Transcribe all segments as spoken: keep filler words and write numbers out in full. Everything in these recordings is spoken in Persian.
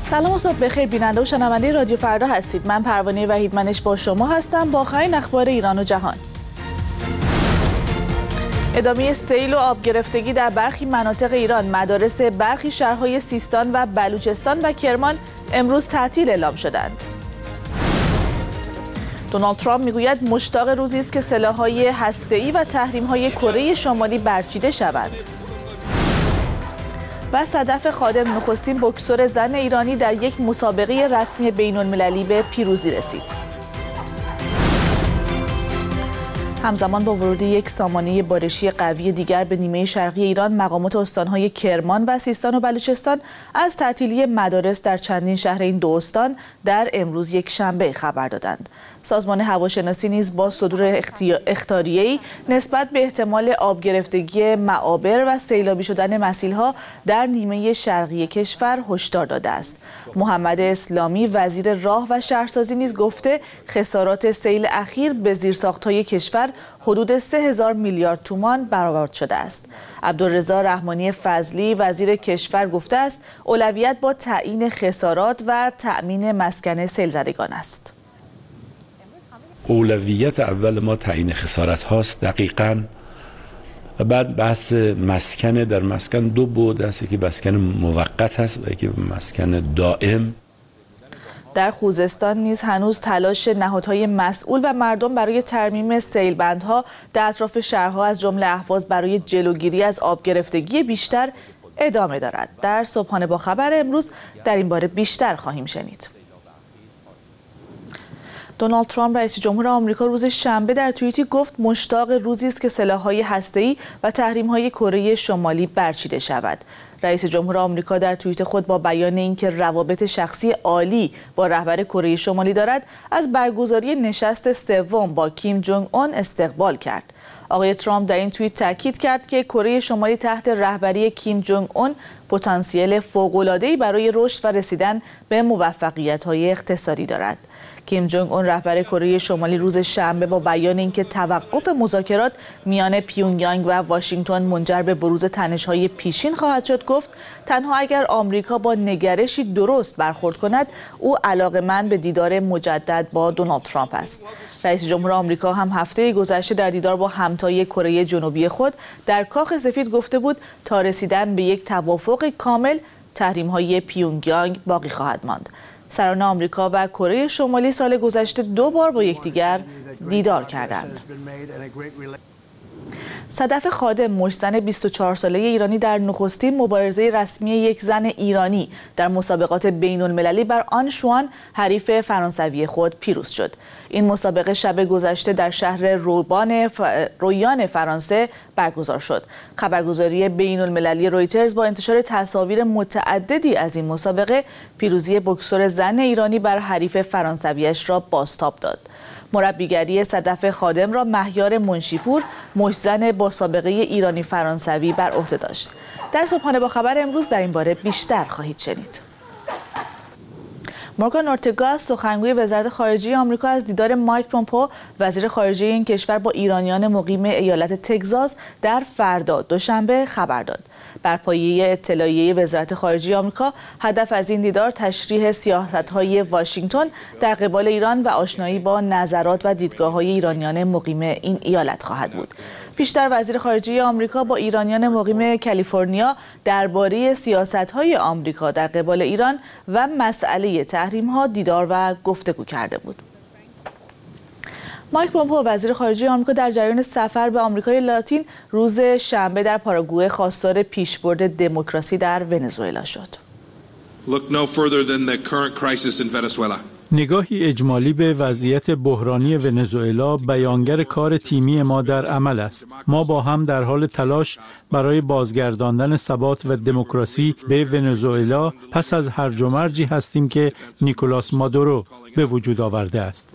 سلام و صبح بخیر بیننده و شنونده رادیو فردا هستید. من پروانه وحیدمنش با شما هستم با آخرین اخبار ایران و جهان. ادامه سیل و آب گرفتگی در برخی مناطق ایران، مدارس برخی شهرهای سیستان و بلوچستان و کرمان امروز تعطیل اعلام شدند. دونالد ترامپ میگوید مشتاق روزی است که سلاح‌های هسته‌ای و تحریم‌های کره شمالی برچیده شوند. و صدف خادم نخستین بوکسور زن ایرانی در یک مسابقه رسمی بین‌المللی به پیروزی رسید. همزمان با ورود یک سامانه بارشی قوی دیگر به نیمه شرقی ایران، مقامات استان‌های کرمان و سیستان و بلوچستان از تعطیلی مدارس در چندین شهر این دو استان در امروز یک شنبه خبر دادند. سازمان هواشناسی نیز با صدور اخطاریه‌ای نسبت به احتمال آب گرفتگی معابر و سیلابی شدن مسیل‌ها در نیمه شرقی کشور هشدار داده است. محمد اسلامی وزیر راه و شهرسازی نیز گفته خسارات سیل اخیر به زیرساخت‌های کشور حدود سه هزار میلیارد تومان برآورد شده است. عبدالرضا رحمانی فضلی وزیر کشور گفته است اولویت با تعیین خسارات و تأمین مسکن سیل‌زدگان است. اولویت اول ما تعیین خسارت هاست دقیقاً، و بعد بحث مسکن. در مسکن دو بعد است، که مسکن موقت هست و یکی مسکن دائم. در خوزستان نیز هنوز تلاش نهادهای مسئول و مردم برای ترمیم سیلبندها در اطراف شهرها از جمله اهواز برای جلوگیری از آب گرفتگی بیشتر ادامه دارد. در صبحانه با خبر امروز در این باره بیشتر خواهیم شنید. دونالد ترامپ رئیس جمهور آمریکا روز شنبه در توییتی گفت مشتاق روزی است که سلاح‌های هسته‌ای و تحریم‌های کره شمالی برچیده شود. رئیس جمهور آمریکا در توییت خود با بیان اینکه روابط شخصی عالی با رهبر کره شمالی دارد، از برگزاری نشست سوم با کیم جونگ اون استقبال کرد. آقای ترامپ در این توییت تاکید کرد که کره شمالی تحت رهبری کیم جونگ اون پتانسیل فوق‌العاده‌ای برای رشد و رسیدن به موفقیت‌های اقتصادی دارد. کیم جونگ اون رهبر کره شمالی روز شنبه با بیان اینکه توقف مذاکرات میان پیونگیانگ و واشنگتن منجر به بروز تنش‌های پیشین خواهد شد گفت تنها اگر آمریکا با نگرشی درست برخورد کند او علاقه‌مند به دیدار مجدد با دونالد ترامپ است. رئیس جمهور آمریکا هم هفته گذشته در دیدار با همتای کره جنوبی خود در کاخ سفید گفته بود تا رسیدن به یک توافق کامل تحریم‌های پیونگیانگ باقی خواهد ماند. سران آمریکا و کره شمالی سال گذشته دو بار با یکدیگر دیدار کردند. صدف خادم مشتزن بیست و چهار ساله ایرانی در نخستین مبارزه رسمی یک زن ایرانی در مسابقات بین‌المللی بر آن شوان حریف فرانسوی خود پیروز شد. این مسابقه شب گذشته در شهر روبان ف... رویان فرانسه برگزار شد. خبرگزاری بین‌المللی رویترز با انتشار تصاویر متعددی از این مسابقه پیروزی بوکسور زن ایرانی بر حریف فرانسویش را بازتاب داد. مربیگری صدف خادم را مهیار منشیپور مشتزن با سابقه ایرانی فرانسوی بر عهده داشت. در صبحانه با خبر امروز در این باره بیشتر خواهید شنید. مورگان اورتگا سخنگوی وزارت خارجه آمریکا از دیدار مایک پومپئو وزیر خارجه این کشور با ایرانیان مقیم ایالت تگزاس در فردا دوشنبه خبر داد. بر پایه اطلاعیه وزارت خارجه آمریکا هدف از این دیدار تشریح سیاست‌های واشنگتن در قبال ایران و آشنایی با نظرات و دیدگاه‌های ایرانیان مقیم این ایالت خواهد بود. پیشتر وزیر خارجه آمریکا با ایرانیان مقیم کالیفرنیا درباره سیاست‌های آمریکا در قبال ایران و مسئله تحریم‌ها دیدار و گفتگو کرده بود. مایک پومپئو وزیر خارجه آمریکا در جریان سفر به آمریکای لاتین روز شنبه در پاراگوئه خواستار پیشبرد دموکراسی در ونزوئلا شد. Look no further than the current crisis in Venezuela. نگاهی اجمالی به وضعیت بحرانی ونزوئلا بیانگر کار تیمی ما در عمل است. ما با هم در حال تلاش برای بازگرداندن ثبات و دموکراسی به ونزوئلا پس از هرج و مرجی هستیم که نیکولاس مادورو به وجود آورده است.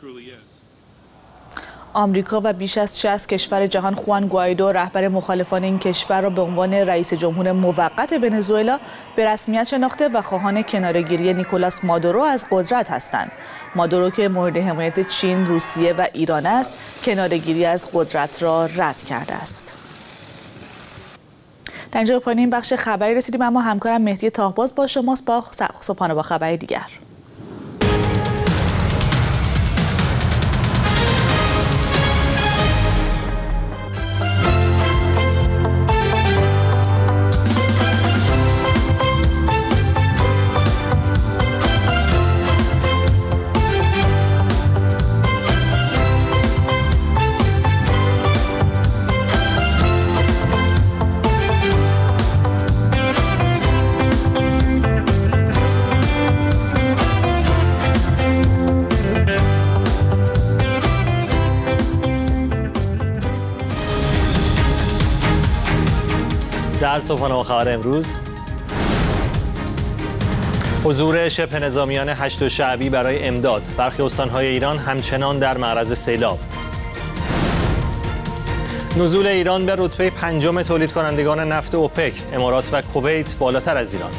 آمریکا و بیش از شصت کشور جهان خوان گوایدو رهبر مخالفان این کشور را به عنوان رئیس جمهور موقت ونزوئلا به رسمیت شناخته و خواهان کناره‌گیری نیکولاس مادورو از قدرت هستند. مادورو که مورد حمایت چین، روسیه و ایران است، کناره‌گیری از قدرت را رد کرده است. در اینجا پایان این بخش خبری رسیدیم، اما همکارم مهدی تاهباز با شماست با صبحانه با خبری دیگر. در صبحانه با خبر امروز، حضور شبه نظامیان هشت شعبی برای امداد. برخی استان‌های ایران همچنان در معرض سیلاب. نزول ایران به رتبه پنجم تولید کنندگان نفت اوپک، امارات و کویت بالاتر از ایران.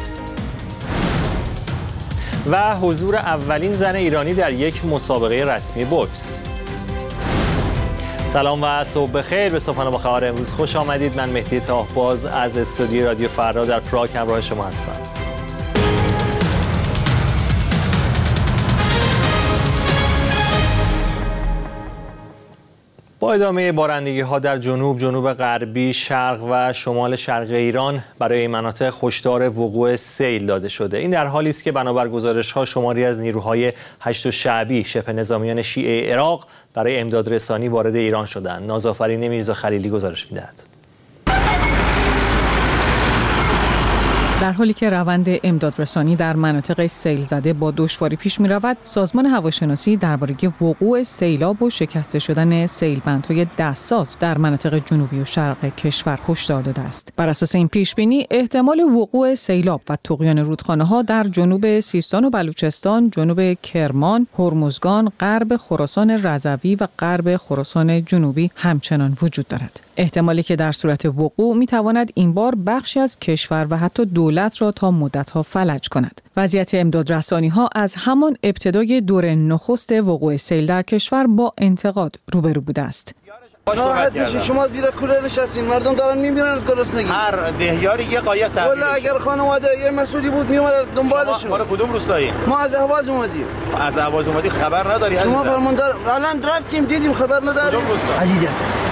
و حضور اولین زن ایرانی در یک مسابقه رسمی بوکس. سلام و صبح بخیر. به صبحانه با خبر امروز خوش آمدید. من مهدی تاهباز از استودیوی رادیو فردا در پراگ همراه شما هستم. با ادامه بارندگی ها در جنوب، جنوب غربی، شرق و شمال شرق ایران برای این مناطق هشدار وقوع سیل داده شده. این در حالی است که بنابر گزارش ها شماری از نیروهای هشت شعبی شبه نظامیان شیعه عراق برای امداد رسانی وارد ایران شدند. نازآفرین میرزا خلیلی گزارش می‌دهد. در حالی که روند امدادرسانی در مناطق سیل زده با دشواری پیش می رود، سازمان هواشناسی درباره وقوع سیلاب و شکسته شدن سیلبندهای دستساز در مناطق جنوبی و شرق کشور هشدار داده است. بر اساس این پیش بینی، احتمال وقوع سیلاب و طغیان رودخانه‌ها در جنوب سیستان و بلوچستان، جنوب کرمان، هرمزگان، غرب خراسان رضوی و غرب خراسان جنوبی همچنان وجود دارد. احتمالی که در صورت وقوع می تواند این بار بخشی از کشور و حتی دولت را تا مدت‌ها فلج کند. وضعیت امدادرسانی‌ها از همان ابتدای دور نخست وقوع سیل در کشور با انتقاد روبرو بوده است. راحت بشین، شما زیر کوره نشستین، مردم دارن میمیرن از گرسنگی. هر دهیاری یه قایق تحویل. والله اگر خانواده یه مسئولی بود میومد دنبالشون. ما کدوم روستایی؟ ما از اهواز اومدیم. از اهواز اومدی خبر نداری؟ شما فرماندار الان رفتیم دیدیم خبر نداریم. عزیزم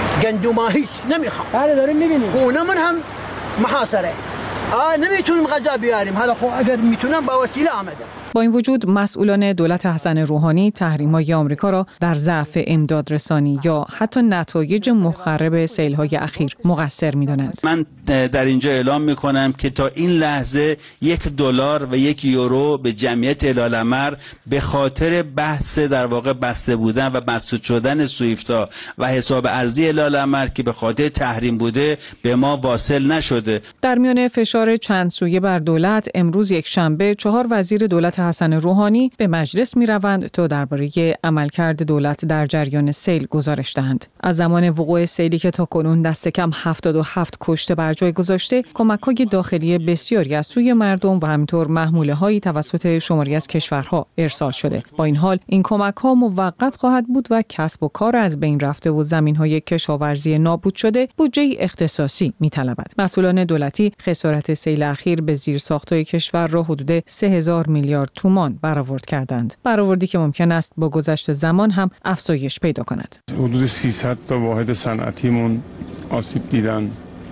گندم هیچ نمیخوام. بله داریم میبینیم. خونه من هم محاصره. آ نمیتونیم غذا بیاریم. حالا خب اگر میتونم با وسیله آمده. با این وجود مسئولان دولت حسن روحانی تحریم‌های آمریکا را در ضعف امدادرسانی یا حتی نتایج مخرب سیل‌های اخیر مقصر می‌دانند. من در اینجا اعلام می‌کنم که تا این لحظه یک دلار و یک یورو به جمعیت هلال‌احمر به خاطر بحث در واقع بسته بودن و مسدود شدن سوئیفتا و حساب ارزی هلال‌احمر که به خاطر تحریم بوده به ما واصل نشده. در میان فشار چند سویه بر دولت، امروز یک شنبه چهار وزیر دولت حسن روحانی به مجلس می روند تا درباره عملکرد دولت در جریان سیل گزارش دهند. از زمان وقوع سیلی که تاکنون دست کم هفتاد و هفت کشته بر جای گذاشته، کمک‌های داخلی بسیاری از سوی مردم و همینطور محموله‌هایی توسط شماری از کشورها ارسال شده. با این حال این کمک‌ها موقت خواهد بود و کسب و کار از بین رفته و زمین‌های کشاورزی نابود شده بودجه اختصاصی می‌طلبد. مسئولان دولتی خسارت سیل اخیر به زیرساخت‌های کشور را حدود سه هزار میلیارد تومان برآورد کردند. برآوردی که ممکن است با گذشت زمان هم افزایش پیدا کند. حدود سیصد تا واحد صنعتیمون آسیب دیدن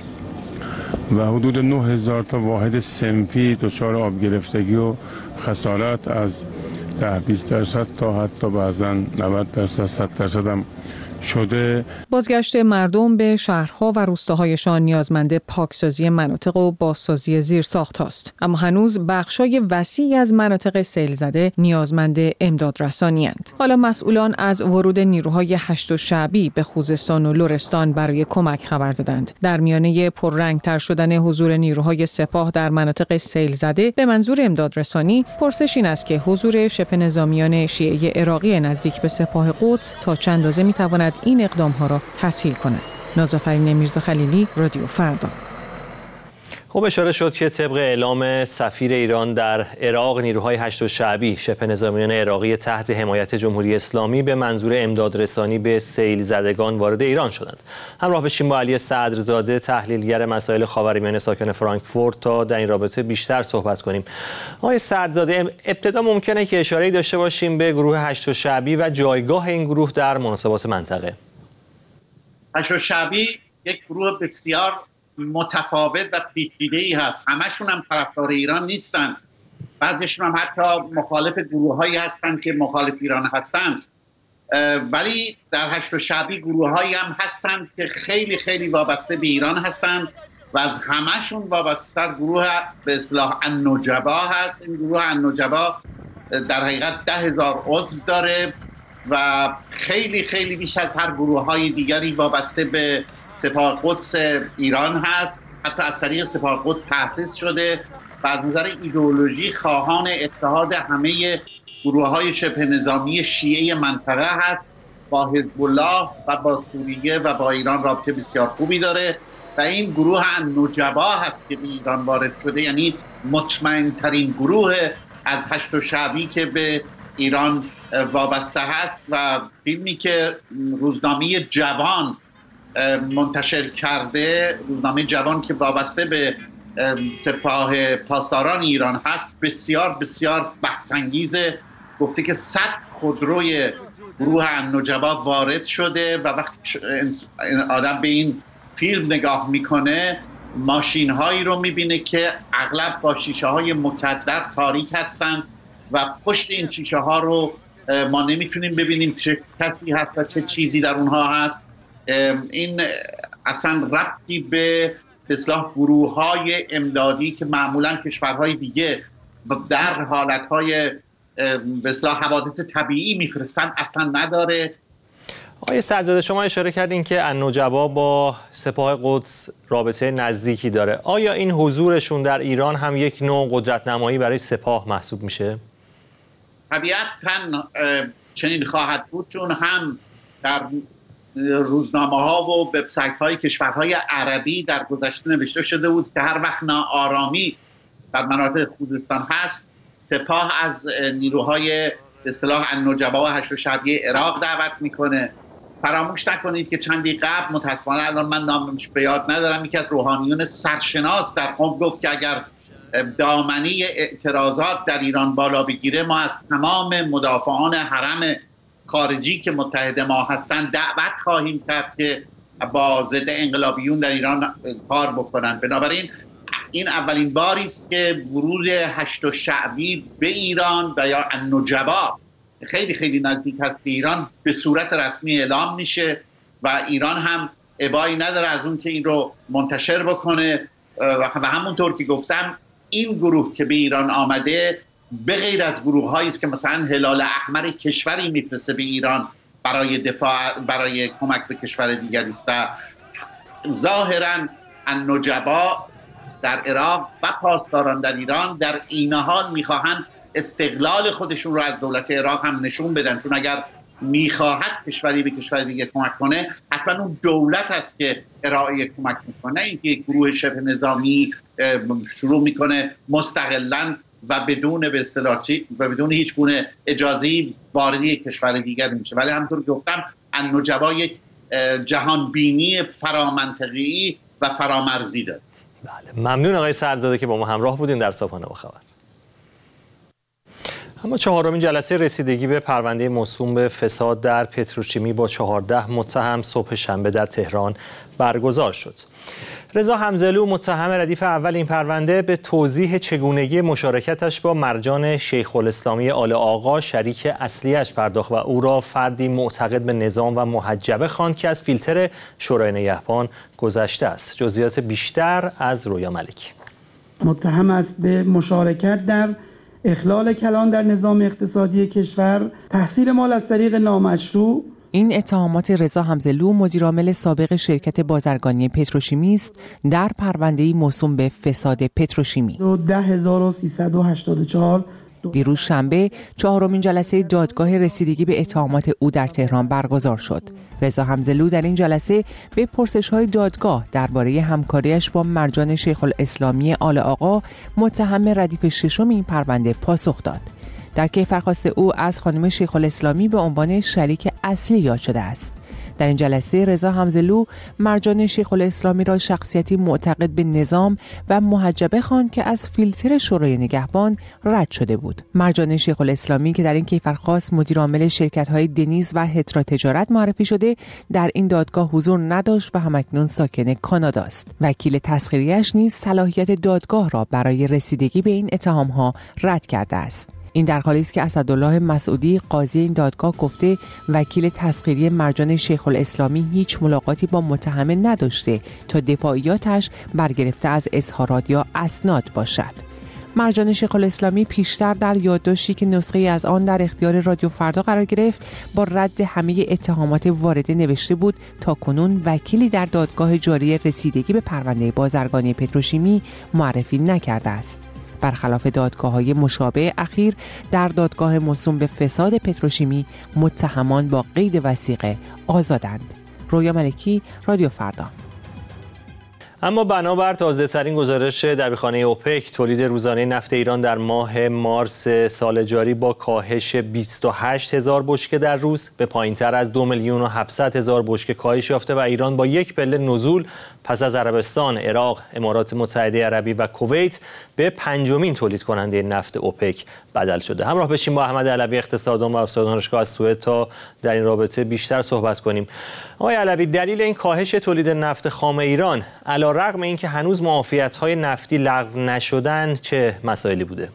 و حدود نه هزار تا واحد صنفی دچار آب گرفتگی و خسارت از ده بیست درصد تا حتی بعضاً نود درصد صد درصد هم شده. بازگشت مردم به شهرها و روستاهایشان نیازمند پاکسازی مناطق و بازسازی زیرساخت است. اما هنوز بخشای وسیعی از مناطق سیل زده نیازمند امداد رسانی اند. حالا مسئولان از ورود نیروهای هشت شعبی به خوزستان و لرستان برای کمک خبر دادند. در میانه پررنگتر شدن حضور نیروهای سپاه در مناطق سیل زده به منظور امداد رسانی، پرسش این است که حضور شبه نظامیان شیعه عراقی نزدیک به سپاه قدس تا چند اندازه میتواند این اقدام ها را تسهیل کند. نازآفرین میرزا خلیلی، رادیو فردا. خب اشاره شد که طبق اعلام سفیر ایران در عراق، نیروهای هشت شعبی شبه نظامیان عراقی تحت حمایت جمهوری اسلامی به منظور امدادرسانی به سیل زدگان وارد ایران شدند. همراه بشیم با علی صدرزاده، تحلیلگر مسائل خاورمیانه ساکن فرانکفورت، تا در این رابطه بیشتر صحبت کنیم. آقای صدرزاده، ابتدا ممکنه که اشاره‌ای داشته باشیم به گروه هشت شعبی و جایگاه این گروه در مناسبات منطقه. هشت شعبی یک گروه بسیار متفاوت و پیچیده‌ای هست. همشون هم طرفدار ایران نیستن، بعضیشون هم حتی مخالف گروه‌هایی هستند که مخالف ایران هستند، ولی در هشت شعبی گروه‌هایی هم هستند که خیلی خیلی وابسته به ایران هستند و از همشون وابسته گروه به اصطلاح النجبا هست. این گروه النجبا در حقیقت ده هزار عضو داره و خیلی خیلی بیش از هر گروه‌های دیگری وابسته به سپاه قدس ایران هست. حتی از طریق سپاه قدس تأسیس شده و از نظر ایدئولوژی خواهان اتحاد همه گروه‌های شبه نظامی شیعه منطقه هست. با حزب الله و با سوریه و با ایران رابطه بسیار خوبی داره و این گروه النجبا هست که به ایران وارد شده، یعنی مطمئن ترین گروه از هشت شعبی که به ایران وابسته هست. و فیلمی که روزنامه جوان منتشر کرده، روزنامه جوان که وابسته به سپاه پاسداران ایران هست، بسیار بسیار بحث‌انگیزه. گفته که صد خودروی گروه النجبا وارد شده و وقتی آدم به این فیلم نگاه میکنه ماشین هایی رو میبینه که اغلب با شیشه های مکدر تاریک هستند و پشت این شیشه ها رو ما نمیتونیم ببینیم چه کسی هست و چه چیزی در اونها هست. این اصلا ربطی به اصلاح گروه های امدادی که معمولا کشورهای دیگه در حالت های به اصلاح حوادث طبیعی میفرستن اصلا نداره. آقای صدرزاده، شما اشاره کردین که النجبا با سپاه قدس رابطه نزدیکی داره. آیا این حضورشون در ایران هم یک نوع قدرت نمایی برای سپاه محسوب میشه؟ طبیعتاً چنین خواهد بود، چون هم در روزنامه ها و وبسایت های کشورهای عربی در گذشته نوشته شده بود که هر وقت ناآرامی در مناطق خوزستان هست، سپاه از نیروهای به اصطلاح النجبا و هشت شعبی عراق دعوت میکنه. فراموش نکنید که چندی قبل، متاسفانه الان من نامش به یاد ندارم، یکی از روحانیون سرشناس در قم گفت که اگر دامنه اعتراضات در ایران بالا بگیره ما از تمام مدافعان حرم خارجی که متحد ما هستند دعوت خواهیم کرد که با ضد انقلابیون در ایران کار بکنن. بنابراین این اولین باری است که ورود هشت شعبی به ایران و یا النجبا خیلی خیلی نزدیک هست به ایران به صورت رسمی اعلام میشه و ایران هم ابایی نداره از اون که این رو منتشر بکنه. و همونطور که گفتم این گروه که به ایران آمده به غیر از گروه هایی است که مثلا هلال احمر کشوری میفرسته به ایران برای دفاع برای کمک به کشور دیگری است و ظاهرا النجبا در عراق و پاسداران در ایران در این حال میخواهند استقلال خودشون رو از دولت عراق هم نشون بدن، چون اگر میخواهد کشوری به کشور دیگه کمک کنه حتما اون دولت است که ارائه کمک میکنه، اینکه یک گروه شبه نظامی شروع میکنه مستقلاً و بدون به اصطلاح و بدون هیچ گونه اجازه‌ای وارد یک کشور دیگر میشه. ولی همونطور که گفتم النجبا یک جهان بینی فرامنطقی و فرامرزی داره. بله، ممنون آقای صدرزاده که با ما همراه بودیم در صبحانه با خبر. اما چهارمین جلسه رسیدگی به پرونده موسوم به فساد در پتروشیمی با چهارده متهم صبح شنبه در تهران برگزار شد. رضا حمزلو، متهم ردیف اول این پرونده، به توضیح چگونگی مشارکتش با مرجان شیخ الاسلامی آل آقا شریک اصلیش پرداخت و او را فردی معتقد به نظام و محجبه خواند که از فیلتر شورای نگهبان گذشته است. جزئیات بیشتر از رویا ملکی. متهم است به مشارکت در اخلال کلان در نظام اقتصادی کشور، تحصیل مال از طریق نامشروع. این اتهامات رضا حمزلو، مدیرعامل سابق شرکت بازرگانی پتروشیمی است در پرونده‌ای موسوم به فساد پتروشیمی. ده هزار و سیصد و هشتاد و چهار دیروز شنبه چهارمین جلسه دادگاه رسیدگی به اتهامات او در تهران برگزار شد. رضا حمزه‌لو در این جلسه به پرسش‌های دادگاه درباره همکاریش با مرجان شیخ الاسلامی آل آقا متهم ردیف ششم این پرونده پاسخ داد. در کیفرخواست او از خانم شیخ الاسلامی به عنوان شریک اصلی یاد شده است. در این جلسه رضا حمزه‌لو مرجان شیخ الاسلامی را شخصیتی معتقد به نظام و محجبه خواند که از فیلتر شورای نگهبان رد شده بود. مرجان شیخ الاسلامی که در این کیفرخواست مدیر عامل شرکت‌های دنیز و هترا تجارت معرفی شده، در این دادگاه حضور نداشت و همکنون ساکن کانادا است. وکیل تسخیریه‌اش نیز صلاحیت دادگاه را برای رسیدگی به این اتهام‌ها رد کرده است. این در حالی است که اسدالله مسعودی قاضی این دادگاه گفته وکیل تسخیری مرجان شیخ الاسلامی هیچ ملاقاتی با متهم نداشته تا دفاعیاتش برگرفته از اظهارات یا اسناد باشد. مرجان شیخ الاسلامی پیشتر در یادداشتی که نسخه از آن در اختیار رادیو فردا قرار گرفت با رد همه اتهامات وارده نوشته بود تا کنون وکیلی در دادگاه جاری رسیدگی به پرونده بازرگانی پتروشیمی معرفی نکرده است. برخلاف دادگاه‌های مشابه اخیر، در دادگاه موسوم به فساد پتروشیمی متهمان با قید وثیقه آزادند. رویا ملکی، رادیو فردا. اما بنابر تازه‌ترین گزارش دبیرخانه اوپک، تولید روزانه نفت ایران در ماه مارس سال جاری با کاهش بیست و هشت هزار بشکه در روز به پایین‌تر از دو میلیون و هفتصد هزار بشکه کاهش یافته و ایران با یک پله نزول پس از عربستان، عراق، امارات متحده عربی و کویت به پنجمین تولید کننده نفت اوپک بدل شده. همراه بشیم با احمد علوی، اقتصاددان و استاد دانشگاه از سوئد تا در این رابطه بیشتر صحبت کنیم. آقای علوی، دلیل این کاهش تولید نفت خام ایران علی‌رغم اینکه هنوز معافیت‌های نفتی لغو نشدن چه مسائلی بوده؟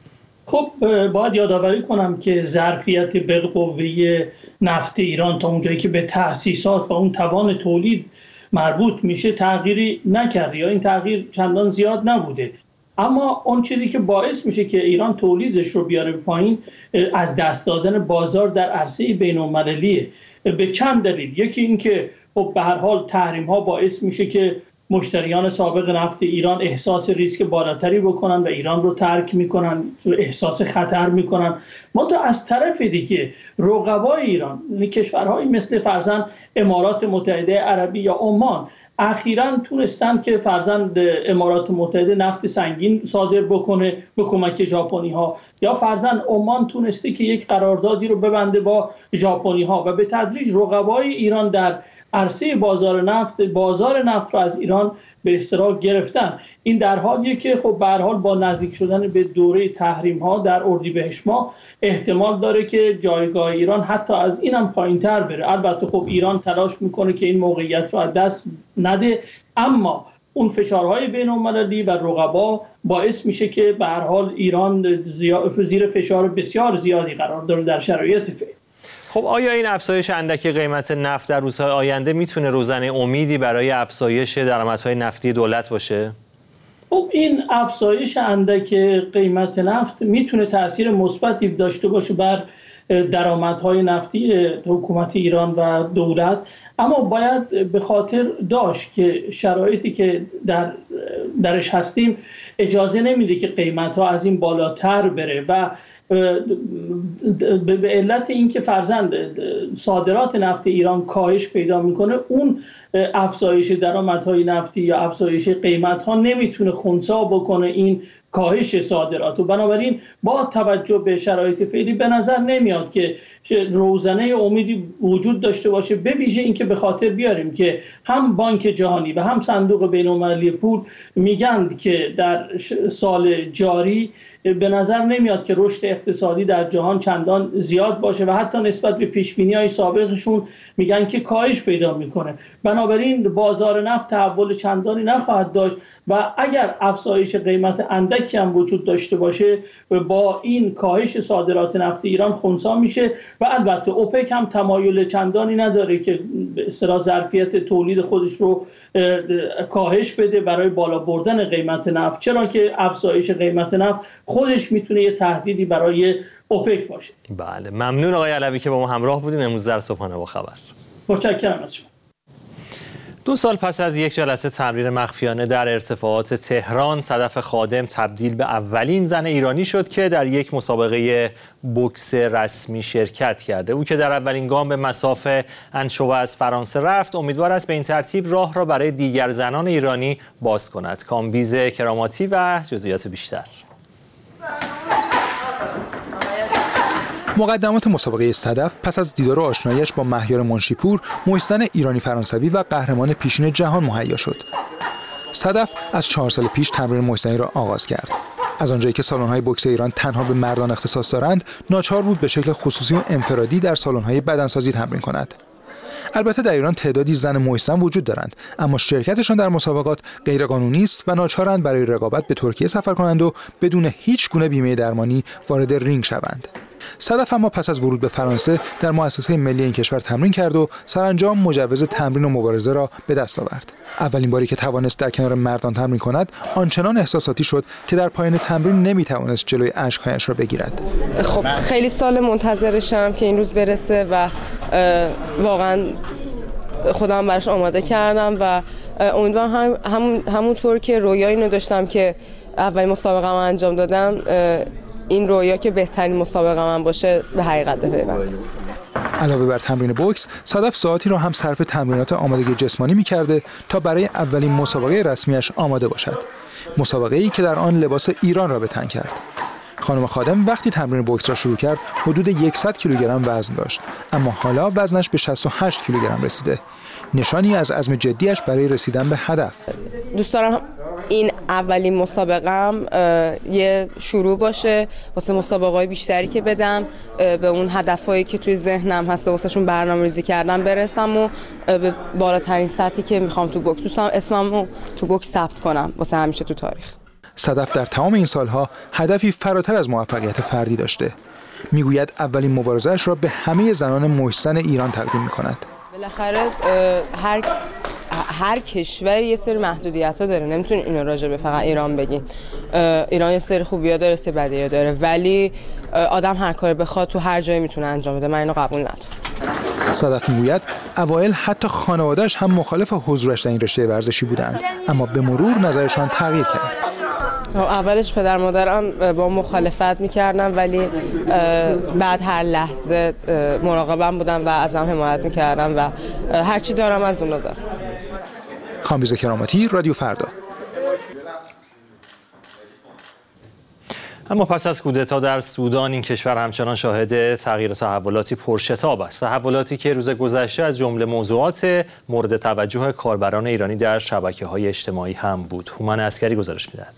خب باید یادآوری کنم که ظرفیت بالقوه نفت ایران تا اونجایی که به تأسیسات و اون توان تولید مربوط میشه تغییری نکرده یا این تغییر چندان زیاد نبوده. اما اون چیزی که باعث میشه که ایران تولیدش رو بیاره پایین از دست دادن بازار در عرصه بین‌المللیه. به چند دلیل. یکی این که خب به هر حال تحریم ها باعث میشه که مشتریان سابق نفت ایران احساس ریسک بالاتری بکنن و ایران رو ترک میکنن، احساس خطر میکنن. منتها از طرف دیگه رقبای ایران، یعنی کشورهایی مثل فرضاً امارات متحده عربی یا عمان، اخیراً تونستن که فرضاً امارات متحده نفت سنگین صادر بکنه به کمک ژاپنی ها، یا فرضاً عمان تونسته که یک قراردادی رو ببنده با ژاپنی ها و به تدریج رقبای ایران در عرصه بازار نفت بازار نفت رو از ایران به اصطلاح گرفتن. این در حالیه که خب به هر حال با نزدیک شدن به دوره تحریم ها در اردیبهشت ماه احتمال داره که جایگاه ایران حتی از اینم پایین‌تر بره. البته خب ایران تلاش میکنه که این موقعیت رو از دست نده، اما اون فشارهای بین‌المللی و رقبا باعث میشه که به هر حال ایران زیر فشار بسیار زیادی قرار داره در شرایط فعلی. خب آیا این افزایش اندک قیمت نفت در روزهای آینده میتونه روزنه امیدی برای افزایش درآمدهای نفتی دولت باشه؟ خب این افزایش اندک قیمت نفت میتونه تأثیر مثبتی داشته باشه بر درآمدهای نفتی حکومت ایران و دولت، اما باید به خاطر داشت که شرایطی که در درش هستیم اجازه نمیده که قیمت‌ها از این بالاتر بره و به علت اینکه فرضاً صادرات نفت ایران کاهش پیدا میکنه، اون افزایش درآمدهای نفتی یا افزایش قیمت‌ها نمیتونه خنثی بکنه این کاهش صادرات و بنابراین با توجه به شرایط فعلی به نظر نمیاد که روزنه امیدی وجود داشته باشه، به ویژه اینکه به خاطر بیاریم که هم بانک جهانی و هم صندوق بین‌المللی پول میگند که در سال جاری به نظر نمیاد که رشد اقتصادی در جهان چندان زیاد باشه و حتی نسبت به پیش‌بینی‌های سابقشون میگن که کاهش پیدا میکنه. بنابراین بازار نفت تحول چندانی نخواهد داشت و اگر افزایش قیمت اندکی هم وجود داشته باشه با این کاهش صادرات نفت ایران خنثی میشه و البته اوپک هم تمایل چندانی نداره که به اصطلاح ظرفیت تولید خودش رو کاهش بده برای بالا بردن قیمت نفت، چرا که افزایش قیمت نفت خودش میتونه یه تهدیدی برای اوپک باشه. بله، ممنون آقای علوی که با ما همراه بودین امروز در صبحانه با خبر. متشکرم از شما. دو سال پس از یک جلسه تمرین مخفیانه در ارتفاعات تهران، صدف خادم تبدیل به اولین زن ایرانی شد که در یک مسابقه بوکس رسمی شرکت کرده. او که در اولین گام به مصاف انشوه از فرانسه رفت، امیدوار است به این ترتیب راه را برای دیگر زنان ایرانی باز کند. کامبیز کراماتی و جزئیات بیشتر. مقدمات مسابقه صدف پس از دیدار و آشناییش با مهیار منشیپور، محسن ایرانی فرانسوی و قهرمان پیشین جهان مهیا شد. صدف از چهار سال پیش تمرین محسنی را آغاز کرد. از آنجایی که سالن‌های بوکس ایران تنها به مردان اختصاص دارند، ناچار بود به شکل خصوصی و انفرادی در سالن‌های بدنسازی تمرین کند. البته در ایران تعدادی زن محسن وجود دارند، اما شرکتشان در مسابقات غیرقانونی است و ناچارند برای رقابت به ترکیه سفر کنند و بدون هیچ گونه بیمه درمانی وارد رینگ شوند. صدف اما پس از ورود به فرانسه در مؤسسه ملی این کشور تمرین کرد و سرانجام مجوز تمرین و مبارزه را به دست آورد. اولین باری که توانست در کنار مردان تمرین کند، آنچنان احساساتی شد که در پایان تمرین نمیتوانست جلوی اشک‌هایش را بگیرد. خب خیلی سال منتظرشم که این روز برسه و واقعا خودم براش آماده کردم و امیدوارم هم همون همونطور که رویایی اینو داشتم که اولین مسابقه من انجام دادم، این رویا که بهترین مسابقه من باشه به حقیقت بپیوند. علاوه بر تمرین بوکس، صدف ساعتی را هم صرف تمرینات آمادگی جسمانی می‌کرده تا برای اولین مسابقه رسمیش آماده باشد. مسابقه‌ای که در آن لباس ایران را به تن کرد. خانم خادم وقتی تمرین بوکس را شروع کرد، حدود صد کیلوگرم وزن داشت، اما حالا وزنش به شصت و هشت کیلوگرم رسیده. نشانی از عزم جدیش برای رسیدن به هدف. دوست دارم این اولین مسابقه‌ام یه شروع باشه واسه مسابقه‌های بیشتری که بدم، به اون هدفایی که توی ذهنم هست و واسهشون برنامه‌ریزی کردم برسم و به بالاترین سطحی که میخوام تو بوکس. دوست دارم اسممو تو بوکس ثبت کنم واسه همیشه تو تاریخ. صدف در تمام این سالها هدفی فراتر از موفقیت فردی داشته. میگوید اولین مبارزه‌اش را به همه زنان محسن ایران تقدیم می‌کند. بالاخره هر هر کشور یه سری محدودیت‌ها داره، نمیتونین اینو راجع به فقط ایران بگین. ایران یه سری خوبی‌ها داره، سری بدی‌ها داره، ولی آدم هر کاری بخواد تو هر جایی میتونه انجام بده. من اینو قبول ندارم. صدف میگوید اوایل حتی خانواده‌اش هم مخالف حضورش در این رشته ورزشی بودند، اما به مرور نظرشان تغییر کرد. اولش پدر مادرم با مخالفت میکردن، ولی بعد هر لحظه مراقبم بودن و ازم حمایت میکردن و هرچی دارم از اونا دارم. کامبیز کراماتی، رادیو فردا. اما پس از کودتا در سودان، این کشور همچنان شاهد تغییر و تحولاتی پرشتاب است. تحولاتی که روز گذشته از جمله موضوعات مورد توجه کاربران ایرانی در شبکه‌های اجتماعی هم بود. هومن عسکری گزارش می‌دهد.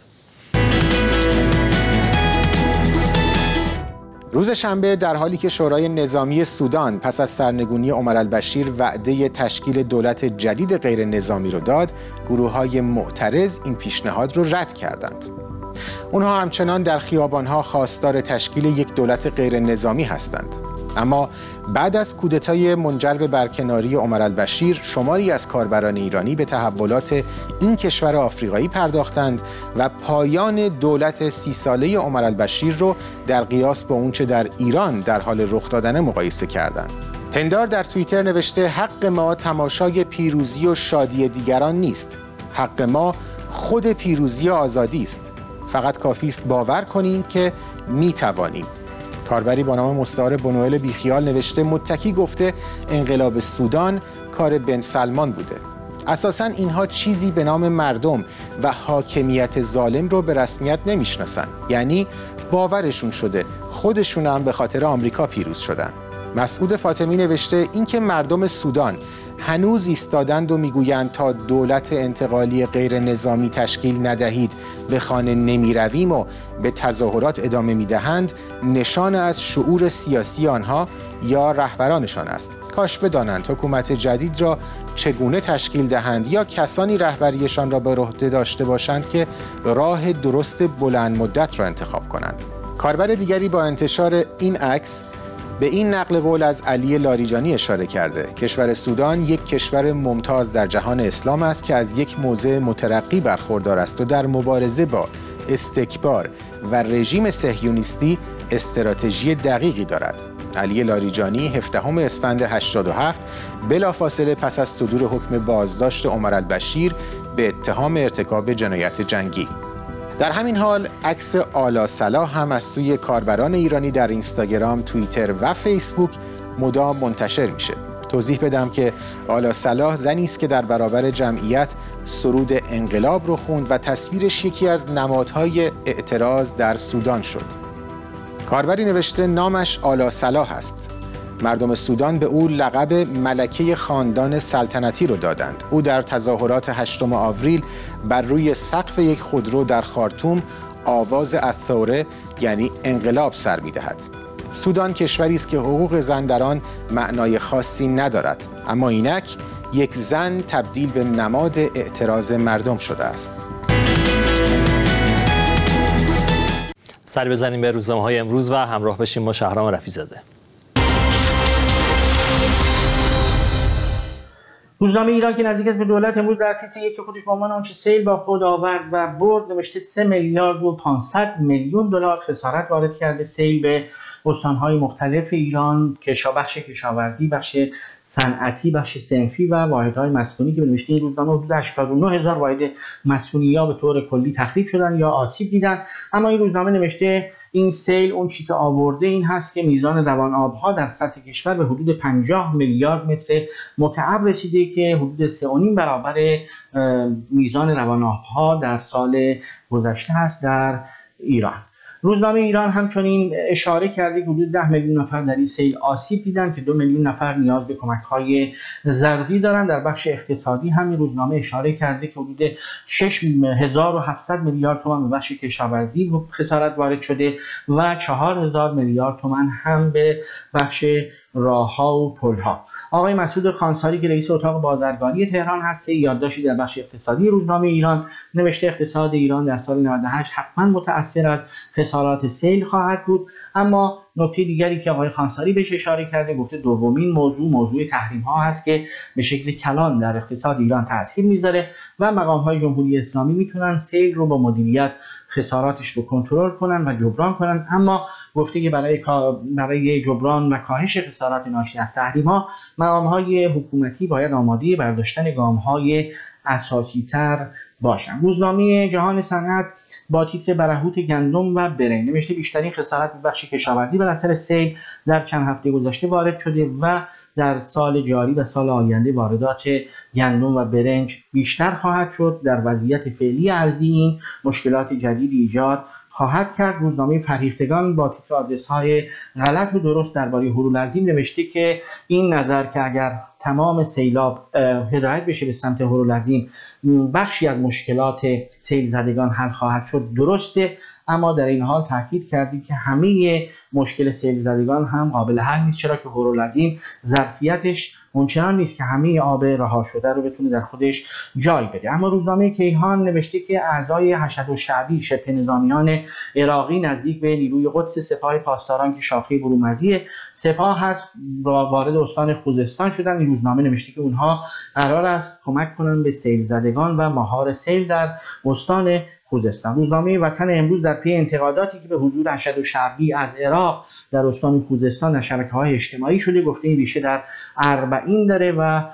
روز شنبه در حالی که شورای نظامی سودان پس از سرنگونی عمر البشیر وعده تشکیل دولت جدید غیر نظامی رو داد، گروه‌های معترض این پیشنهاد رو رد کردند. اونها همچنان در خیابان‌ها خواستار تشکیل یک دولت غیر نظامی هستند. اما بعد از کودتای منجر به برکناری عمر البشیر، شماری از کاربران ایرانی به تحولات این کشور آفریقایی پرداختند و پایان دولت سی ساله عمر البشیر رو در قیاس با اونچه در ایران در حال رخ دادن مقایسه کردند. پندار در توییتر نوشته حق ما تماشای پیروزی و شادی دیگران نیست. حق ما خود پیروزی و آزادی است. فقط کافی است باور کنیم که میتوانیم. کاربری با نام مستعار بنوئل بیخیال نوشته متکی گفته انقلاب سودان کار بن سلمان بوده. اساساً اینها چیزی به نام مردم و حاکمیت ظالم رو به رسمیت نمیشناسن، یعنی باورشون شده خودشون هم به خاطر آمریکا پیروز شدن. مسعود فاطمی نوشته اینکه مردم سودان هنوز ایستادند و میگویند تا دولت انتقالی غیر نظامی تشکیل ندهید به خانه نمی رویم و به تظاهرات ادامه میدهند، نشان از شعور سیاسی آنها یا رهبرانشان است. کاش بدانند حکومت جدید را چگونه تشکیل دهند یا کسانی رهبریشان را به عهده داشته باشند که راه درست بلند مدت را انتخاب کنند. کاربر دیگری با انتشار این عکس به این نقل قول از علی لاریجانی اشاره کرده. کشور سودان یک کشور ممتاز در جهان اسلام است که از یک موضع مترقی برخوردار است و در مبارزه با استکبار و رژیم صهیونیستی استراتژی دقیقی دارد. علی لاریجانی هفدهم اسفند هشتاد و هفت بلافاصله پس از صدور حکم بازداشت عمر البشیر به اتهام ارتکاب جنایت جنگی. در همین حال عکس آلا صلاح هم از سوی کاربران ایرانی در اینستاگرام، توییتر و فیسبوک مدام منتشر میشه. توضیح بدم که آلا صلاح زنی است که در برابر جمعیت سرود انقلاب رو خوند و تصویرش یکی از نمادهای اعتراض در سودان شد. کاربری نوشته نامش آلا صلاح است. مردم سودان به او لقب ملکه خاندان سلطنتی رو دادند. او در تظاهرات هشتم آوریل بر روی سقف یک خودرو در خارتوم آواز الثوره یعنی انقلاب سر می‌دهد. سودان کشوری است که حقوق زن در آن معنای خاصی ندارد، اما اینک یک زن تبدیل به نماد اعتراض مردم شده است. سر بزنیم به روزنامه‌های امروز و همراه بشیم با شهرام رفیع‌زاده. روزنامه ایران که نزدیک است به دولت امروز در تیتر یک خودش با عنوان آنچه سیل با خود آورد و برد نوشته سه میلیارد و پانصد میلیون دلار خسارت وارد کرده سیل به استان‌های مختلف ایران، کشاورزی، کشاورزی، بخش صنعتی، بخش صنفی و واحدهای مسکونی که به نوشته این روزنامه حدود هشتاد و نه هزار واحد مسکونی یا به طور کلی تخریب شدن یا آسیب دیدن. اما این روزنامه نوشته این سیل اون چیزی که آورده این هست که میزان روان آبها در سطح کشور به حدود پنجاه میلیارد متر مکعب رسیده که حدود سه و نیم برابر میزان روان آبها در سال گذشته هست در ایران. روزنامه ایران همچنین اشاره کرده که حدود ده میلیون نفر در این سیل آسیب دیدن که دو میلیون نفر نیاز به کمک‌های ضروری دارند. در بخش اقتصادی همین روزنامه اشاره کرده که حدود شش هزار و هفتصد میلیارد تومان به بخش کشاورزی خسارت وارد شده و چهار هزار میلیارد تومان هم به بخش راه‌ها و پل‌ها. آقای مسعود خانساری که رئیس اتاق بازرگانی تهران هست یادداشتی در بخش اقتصادی روزنامه ایران نوشته اقتصاد ایران در سال نود و هشت حتما متأثر از خسارات سیل خواهد بود. اما نکته دیگری که آقای خانساری بهش اشاره کرده گفته دومین موضوع موضوع تحریم ها هست که به شکل کلان در اقتصاد ایران تاثیر میذاره و مقام های جمهوری اسلامی میتونن سیل رو با مدیریت خساراتش رو کنترل کنن و جبران کنن. اما گفته که برای برای جبران و کاهش خسارات ناشی از تحریم ها مقام های حکومتی باید آماده برداشتن گام های اساسی تر باشن. روزنامه جهان صنعت با تیتر برهوت گندم و برنج نوشته بیشترین خسارت به بخش کشاورزی بر اثر سیل در چند هفته گذشته وارد شده و در سال جاری و سال آینده واردات گندم و برنج بیشتر خواهد شد. در وضعیت فعلی ارزی این مشکلات جدیدی ایجاد خواهد کرد. روزنامه فرهیختگان با تیتر آدرس‌های غلط و درست درباره هورالعظیم نوشته که این نظر که اگر تمام سیلاب هدایت بشه به سمت هورالعظیم بخشی از مشکلات سیل زدگان حل خواهد شد درسته، اما در این حال تاکید کردی که همه مشکل سیل زدگان هم قابل حل نیست، چرا که هورالعظیم ظرفیتش اونچنان نیست که همه آب رها شده رو بتونه در خودش جای بده. اما روزنامه کیهان نوشته که اعضای حشد الشعبی شبه نظامیان عراقی نزدیک به نیروی قدس سپاه پاسداران که شاخه برومردی سپاه هست وارد استان خوزستان شدن. این روزنامه نوشته که اونها قرار است کمک کنن به سیل زدگان و مهار سیل در استان خوزستان. روزنامه وطن امروز در پی انتقاداتی که به حضور حشد الشعبی از عراق در استان خوزستان در شبکه‌های اجتماعی شده گفته این ریشه در اربعین داره و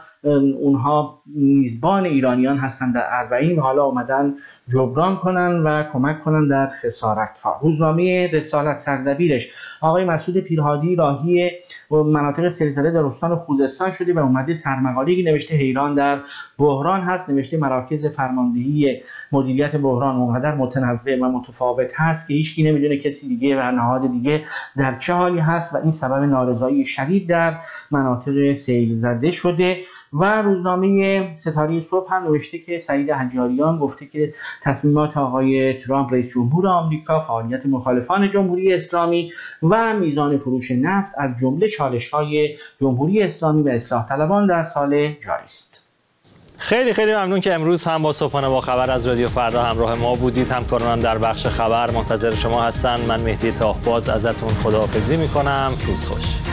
اونها میزبان ایرانیان هستند در اربعین و حالا اومدن جبران کنن و کمک کنن در خسارت ها. روزنامه رسالت سردبیرش آقای مسعود پیرهادی راهی مناطق سیل زده در استان خوزستان شده و اومده سرمقاله‌ای نوشته حیران در بحران هست. نوشته مراکز فرماندهی مدیریت بحران اونقدر متنوع و متفاوت هست که هیچکی نمیدونه کسی دیگه و نهاد دیگه در چه حالی هست و این سبب نارضایی شدید در مناطق سیل زده شده. و روزنامه ستاره صبح هم نوشته که سعید حجاریان گفته که تصمیمات آقای ترامپ رئیس جمهور آمریکا، فعالیت مخالفان جمهوری اسلامی و میزان فروش نفت از جمله چالش‌های جمهوری اسلامی و اصلاح طلبان در سال جاری است. خیلی خیلی ممنون که امروز هم با صبحانه با خبر از رادیو فردا همراه ما بودید. همکارانم در بخش خبر منتظر شما هستن. من مهدی تاهباز ازتون خداحافظی میکنم. روز خوش.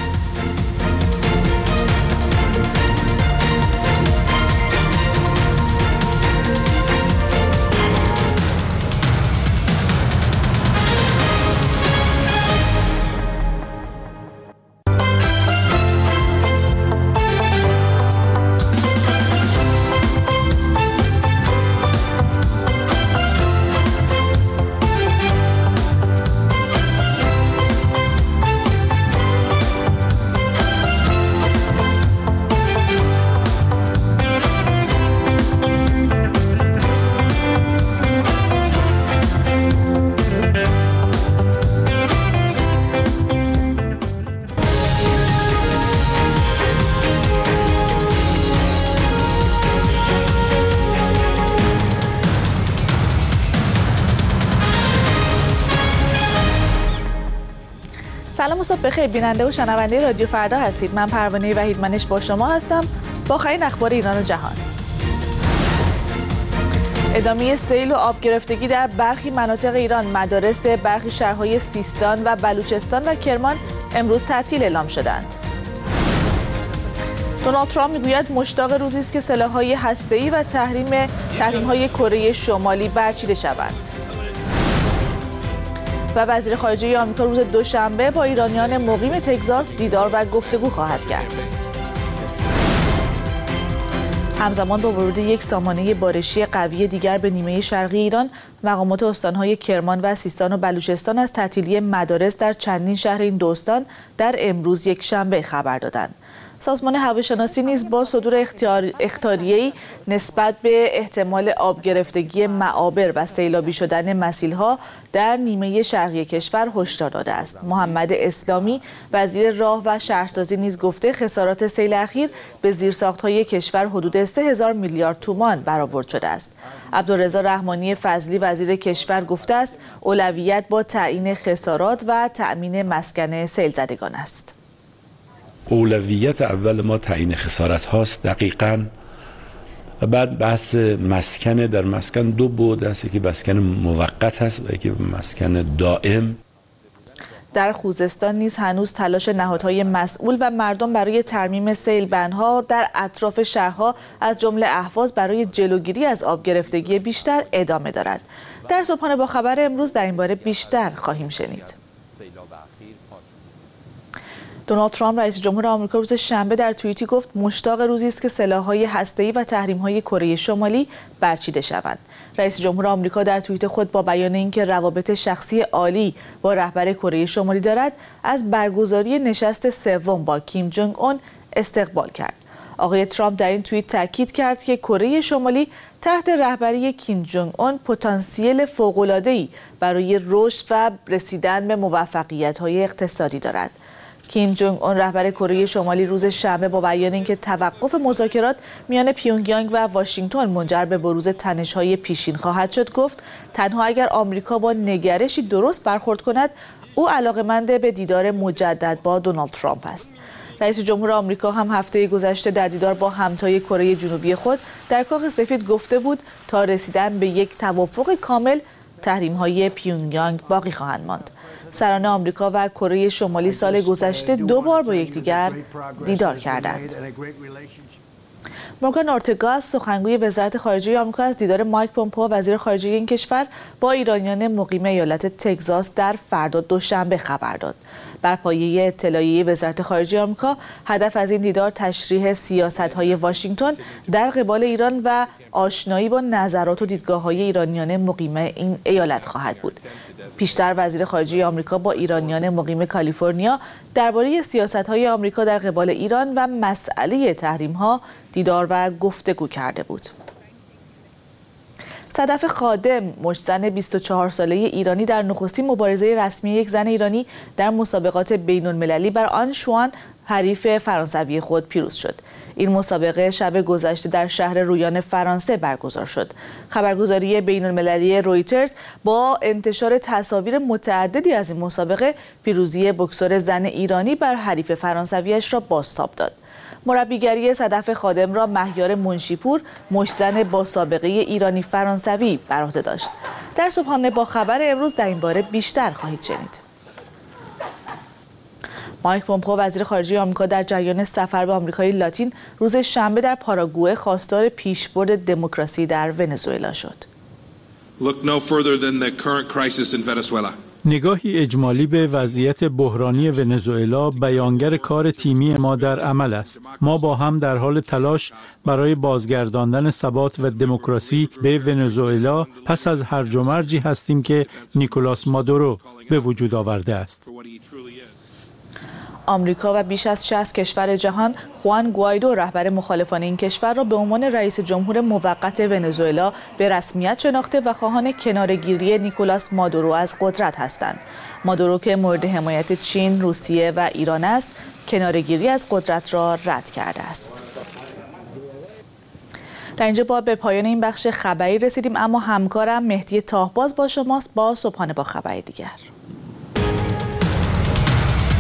سلام و صبح بخیر بیننده و شنونده رادیو فردا هستید. من پروانه وحیدمنش با شما هستم با آخرین اخبار ایران و جهان. ادامه سیل و آب گرفتگی در برخی مناطق ایران، مدارس برخی شهرهای سیستان و بلوچستان و کرمان امروز تعطیل اعلام شدند. دونالد ترامپ میگوید مشتاق روزی است که سلاح‌های هسته‌ای و تحریم تحریم‌های کره شمالی برچیده شوند. و وزیر خارجه آمریکا روز دوشنبه با ایرانیان مقیم تگزاس دیدار و گفتگو خواهد کرد. همزمان با ورود یک سامانه بارشی قوی دیگر به نیمه شرقی ایران، مقامات استان‌های کرمان و سیستان و بلوچستان از تعطیلی مدارس در چندین شهر این دو استان در امروز یک شنبه خبر دادند. سازمان هواشناسی نیز با صدور اختیار اختاریه‌ای نسبت به احتمال آب گرفتگی معابر و سیلابی شدن مسیل‌ها در نیمه شرقی کشور هشدار داده است. محمد اسلامی وزیر راه و شهرسازی نیز گفته خسارات سیل اخیر به زیرساخت‌های کشور حدود سه هزار میلیارد تومان برآورد شده است. عبدالرضا رحمانی فضلی وزیر کشور گفته است اولویت با تعیین خسارات و تأمین مسکن سیل زدگان است. اولویت اول ما تعیین خسارت هاست دقیقاً، و بعد بحث مسکن. در مسکن دو بعد است، یکی مسکن موقت هست و یکی مسکن دائم. در خوزستان نیز هنوز تلاش نهادهای مسئول و مردم برای ترمیم سیلبندها در اطراف شهرها از جمله اهواز برای جلوگیری از آب گرفتگی بیشتر ادامه دارد. در صبحانه با خبر امروز در این باره بیشتر خواهیم شنید. دونالد ترامپ رئیس جمهور آمریکا روز شنبه در توییتی گفت مشتاق روزی است که سلاح‌های هسته‌ای و تحریم‌های کره شمالی برچیده شوند. رئیس جمهور آمریکا در توییت خود با بیان اینکه روابط شخصی عالی با رهبر کره شمالی دارد، از برگزاری نشست سوم با کیم جونگ اون استقبال کرد. آقای ترامپ در این توییت تاکید کرد که کره شمالی تحت رهبری کیم جونگ اون پتانسیل فوق‌العاده‌ای برای رشد و رسیدن به موفقیت‌های اقتصادی دارد. کیم جونگ اون رهبر کره شمالی روز شنبه با بیان اینکه توقف مذاکرات میان پیونگیانگ و واشنگتن منجر به بروز تنش‌های پیشین خواهد شد، گفت تنها اگر آمریکا با نگرشی درست برخورد کند او علاقه‌مند به دیدار مجدد با دونالد ترامپ است. رئیس جمهور آمریکا هم هفته گذشته در دیدار با همتای کره جنوبی خود در کاخ سفید گفته بود تا رسیدن به یک توافق کامل تحریم‌های پیونگیانگ باقی خواهند ماند. سران آمریکا و کره شمالی سال گذشته دو بار با یکدیگر دیدار کردند. مورگان اورتگا سخنگوی وزارت خارجه آمریکا از دیدار مایک پومپئو وزیر خارجه این کشور با ایرانیان مقیم ایالت تگزاس در فردا دوشنبه خبر داد. بر پایه اطلاعیه وزارت خارجه آمریکا، هدف از این دیدار تشریح سیاست‌های واشنگتن در قبال ایران و آشنایی با نظرات و دیدگاه‌های ایرانیان مقیم این ایالت خواهد بود. پیشتر وزیر خارجه آمریکا با ایرانیان مقیم کالیفرنیا درباره سیاست‌های آمریکا در قبال ایران و مسئله تحریم‌ها دیدار و گفتگو کرده بود. صدف خادم، مشتزن بیست و چهار ساله ایرانی، در نخستین مبارزه رسمی یک زن ایرانی در مسابقات بین‌المللی بر آن شوان حریف فرانسوی خود پیروز شد. این مسابقه شب گذشته در شهر رویان فرانسه برگزار شد. خبرگزاری بین‌المللی رویترز با انتشار تصاویر متعددی از این مسابقه پیروزی بوکسور زن ایرانی بر حریف فرانسویش را بازتاب داد. مربیگری صدف خادم را مهیار منشیپور، مشتزن با سابقه ایرانی فرانسوی، بر عهده داشت. در صبحانه با خبر امروز در این باره بیشتر خواهید شنید. مایک پومپئو وزیر خارجه آمریکا در جریان سفر به آمریکای لاتین روز شنبه در پاراگوئه خواستار پیشبرد دموکراسی در ونزوئلا شد. Look no further than the current crisis in Venezuela. نگاهی اجمالی به وضعیت بحرانی ونزوئلا بیانگر کار تیمی ما در عمل است. ما با هم در حال تلاش برای بازگرداندن ثبات و دموکراسی به ونزوئلا پس از هرج و مرجی هستیم که نیکولاس مادورو به وجود آورده است. آمریکا و بیش از شصت کشور جهان خوان گوایدو رهبر مخالفان این کشور را به عنوان رئیس جمهور موقت ونزوئلا به رسمیت شناخته و خواهان کناره‌گیری نیکولاس مادورو از قدرت هستند. مادورو که مورد حمایت چین، روسیه و ایران است، کناره‌گیری از قدرت را رد کرده است. در اینجا با به پایان این بخش خبری رسیدیم، اما همکارم مهدی تاهباز با شماست با صبحانه با خبری دیگر.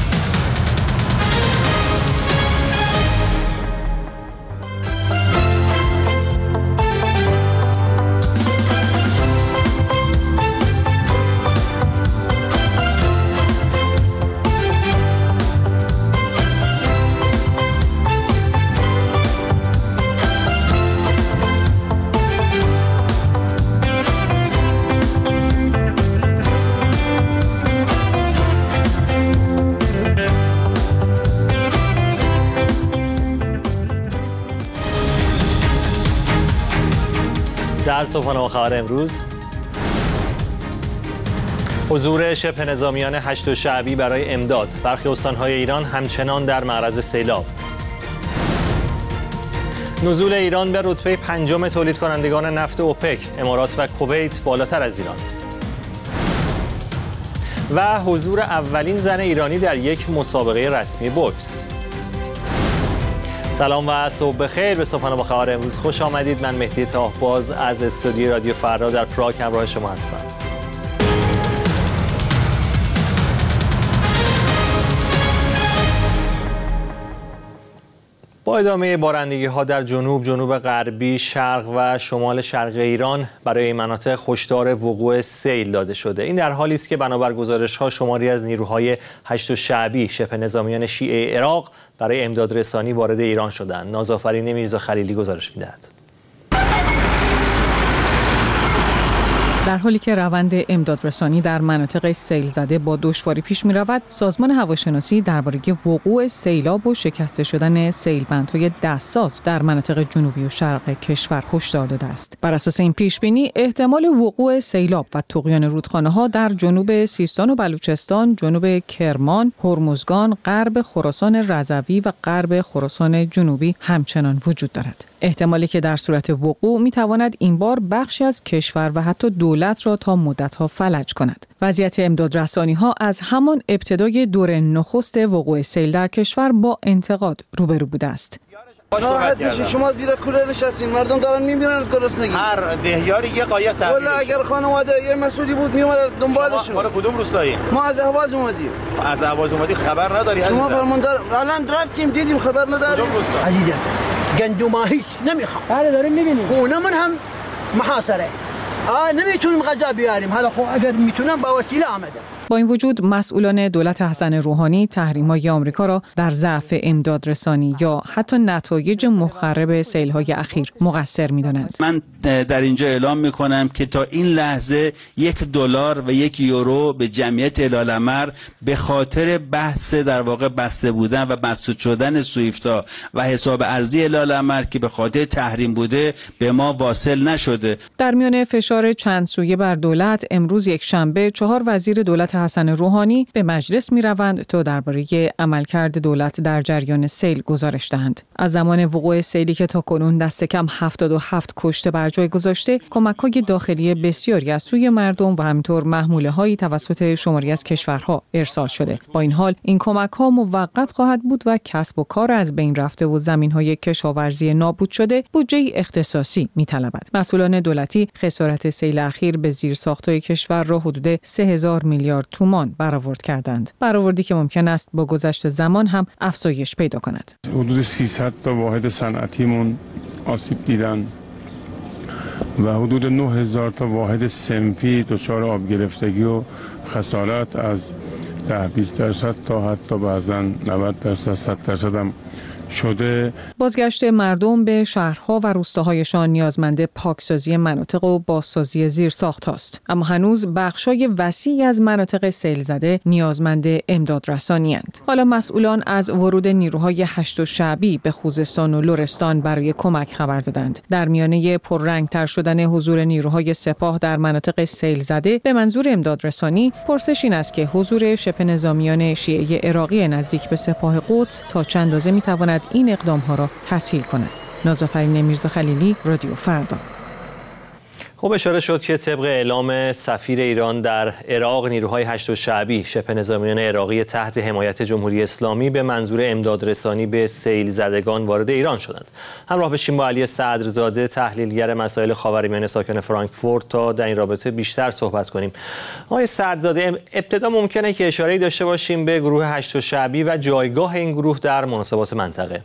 در صبحانه خبر امروز، حضور شبه نظامیان هشت شعبی برای امداد. برخی استان‌های ایران همچنان در معرض سیلاب. نزول ایران به رتبه پنجم تولید کنندگان نفت اوپک، امارات و کویت بالاتر از ایران. و حضور اولین زن ایرانی در یک مسابقه رسمی بوکس. سلام و صبح بخیر. به صبحانه با خبر امروز خوش آمدید. من مهدی تاهباز از استودیوی رادیو فردا در پراگ همراه شما هستم. با ادامه بارندگی ها در جنوب، جنوب غربی، شرق و شمال شرق ایران برای این مناطق هشدار وقوع سیل داده شده. این در حالی است که بنابر گزارش ها شماری از نیروهای هشت شعبی شبه نظامیان شیعه عراق برای امداد رسانی وارد ایران شدند. نازآفرین میرزا خلیلی گزارش می‌دهد. در حالی که روند امدادرسانی در مناطق سیل زده با دشواری پیش می رود، سازمان هواشناسی درباره وقوع سیلاب و شکسته شدن سیلبندهای دستساز در مناطق جنوبی و شرق کشور هشدار داده است. بر اساس این پیش بینی، احتمال وقوع سیلاب و طغیان رودخانه‌ها در جنوب سیستان و بلوچستان، جنوب کرمان، هرمزگان، غرب خراسان رضوی و غرب خراسان جنوبی همچنان وجود دارد. احتمالی که در صورت وقوع می تواند این بار بخشی از کشور و حتی دولت را تا مدت‌ها فلج کند. وضعیت امدادرسانی‌ها از همان ابتدای دور نخست وقوع سیل در کشور با انتقاد روبرو بوده است. راحت بشین، شما زیر کوره نشستین، مردم دارن میمیرن از گرسنگی. هر دهیاری یه قایق تحویل. والله اگر خانواده یه مسئولی بود میومد دنبالشون. ما کدوم روستایی؟ ما از اهواز اومدیم. از اهواز اومدی خبر نداری؟ شما فرماندار الان رفتیم دیدیم خبر نداریم. کدوم روستا؟ عزیزم گندم هیچ نمیخوام. بله داریم میبینیم. خونه من هم محاصره. آ نمیتونیم غذا بیاریم. حالا خب اگر میتونم با وسیله آمده. با این وجود مسئولان دولت حسن روحانی تحریم‌های آمریکا را در ضعف امدادرسانی یا حتی نتایج مخرب سیل‌های اخیر مقصر می‌دانند. من در اینجا اعلام می‌کنم که تا این لحظه یک دلار و یک یورو به جمعیت هلال‌احمر به خاطر بحث در واقع بسته بودن و مسدود شدن سوئیفتا و حساب ارزی هلال‌احمر که به خاطر تحریم بوده به ما واصل نشده. در میان فشار چند سویه بر دولت، امروز یک شنبه چهار وزیر دولت حسن روحانی به مجلس می روند تا درباره عملکرد دولت در جریان سیل گزارش دهند. از زمان وقوع سیلی که تا کنون دست کم هفتاد و هفت کشته بر جای گذاشته، کمک‌های داخلی بسیاری از سوی مردم و همینطور محموله‌هایی توسط شماری از کشورها ارسال شده. با این حال این کمک‌ها موقت خواهد بود و کسب و کار از بین رفته و زمین‌های کشاورزی نابود شده بودجه اختصاصی می‌طلبد. مسئولان دولتی خسارت سیل اخیر به زیرساخت‌های کشور را حدود سه هزار میلیارد تومان برآورد کردند. برآوردی که ممکن است با گذشت زمان هم افزایش پیدا کند. حدود سیصد تا واحد صنعتیمون آسیب دیدن و حدود نه هزار تا واحد صنفی دچار آب گرفتگی و خسارت از ده بیست درصد تا حتی بعضاً نود درصد صد درصد هم شده. بازگشت مردم به شهرها و روستاهایشان نیازمند پاکسازی مناطق و بازسازی زیرساخت است. اما هنوز بخشای وسیعی از مناطق سیل زده نیازمند امداد رسانی اند. حالا مسئولان از ورود نیروهای هشت شعبی به خوزستان و لرستان برای کمک خبر دادند. در میانه پررنگتر شدن حضور نیروهای سپاه در مناطق سیل زده به منظور امداد رسانی، پرسش این است که حضور شبه نظامیان شیعه عراقی نزدیک به سپاه قدس تا چند اندازه میتواند این اقدام ها را تسهیل کند. نازآفرین میرزا خلیلی، رادیو فردا. خب اشاره شد که طبق اعلام سفیر ایران در عراق، نیروهای هشت شعبی شبه نظامیان عراقی تحت حمایت جمهوری اسلامی به منظور امدادرسانی به سیل زدگان وارد ایران شدند. همراه بشیم با علی صدرزاده، تحلیلگر مسائل خاورمیانه ساکن فرانکفورت، تا در این رابطه بیشتر صحبت کنیم. آقای صدرزاده، ابتدا ممکنه که اشاره‌ای داشته باشیم به گروه هشت شعبی و جایگاه این گروه در مناسبات منطقه.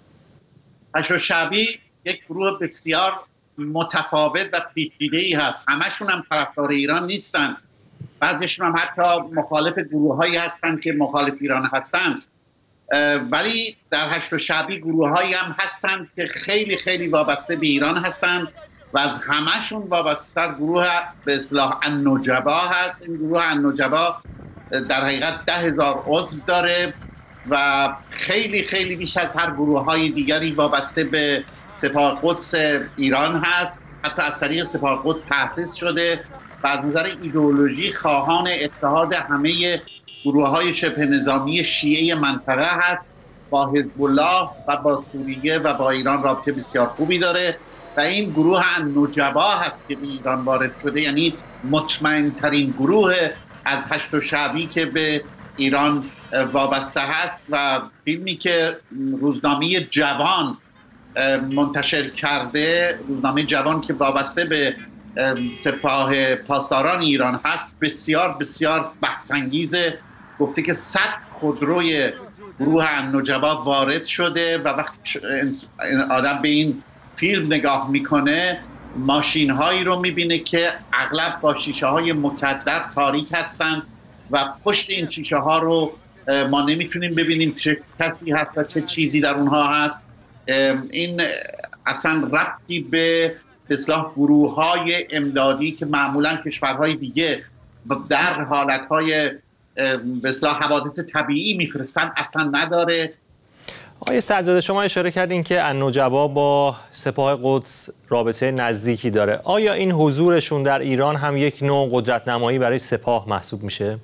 هشت شعبی یک گروه بسیار متفاوت و پیچیده‌ای هست. همشون هم طرفدار ایران نیستن. بعضیشون هم حتی مخالف گروه‌هایی هستند که مخالف ایران هستند. ولی در هشت شعبی گروه‌هایی هم هستند که خیلی خیلی وابسته به ایران هستند و از همشون وابسته گروه به اصطلاح النجبا هست. این گروه النجبا در حقیقت ده هزار عضو داره و خیلی خیلی بیش از هر گروه‌های دیگری وابسته به سپاه قدس ایران هست. حتی از طریق سپاه قدس تأسیس شده و از نظر ایدئولوژی خواهان اتحاد همه گروه‌های شبه نظامی شیعه منطقه هست. با حزب الله و با سوریه و با ایران رابطه بسیار خوبی داره و این گروه النجبا هست که به ایران وارد شده، یعنی مطمئن ترین گروه از هشت و شعبی که به ایران وابسته هست. و فیلمی که روزنامه جوان منتشر کرده، روزنامه جوان که وابسته به سپاه پاسداران ایران هست، بسیار بسیار بحث‌انگیزه. گفته که صد خودروی گروه النجبا وارد شده و وقتی آدم به این فیلم نگاه میکنه ماشین هایی رو میبینه که اغلب با شیشه های مکدر تاریک هستند و پشت این شیشه ها رو ما نمیتونیم ببینیم چه کسی هست و چه چیزی در اونها هست. این اصلا ربطی به اصلاح گروه های امدادی که معمولا کشورهای دیگه در حالت های به اصلاح حوادث طبیعی میفرستن اصلا نداره. آقای سجاده، شما اشاره کردین که النجبا با سپاه قدس رابطه نزدیکی داره. آیا این حضورشون در ایران هم یک نوع قدرت نمایی برای سپاه محسوب میشه؟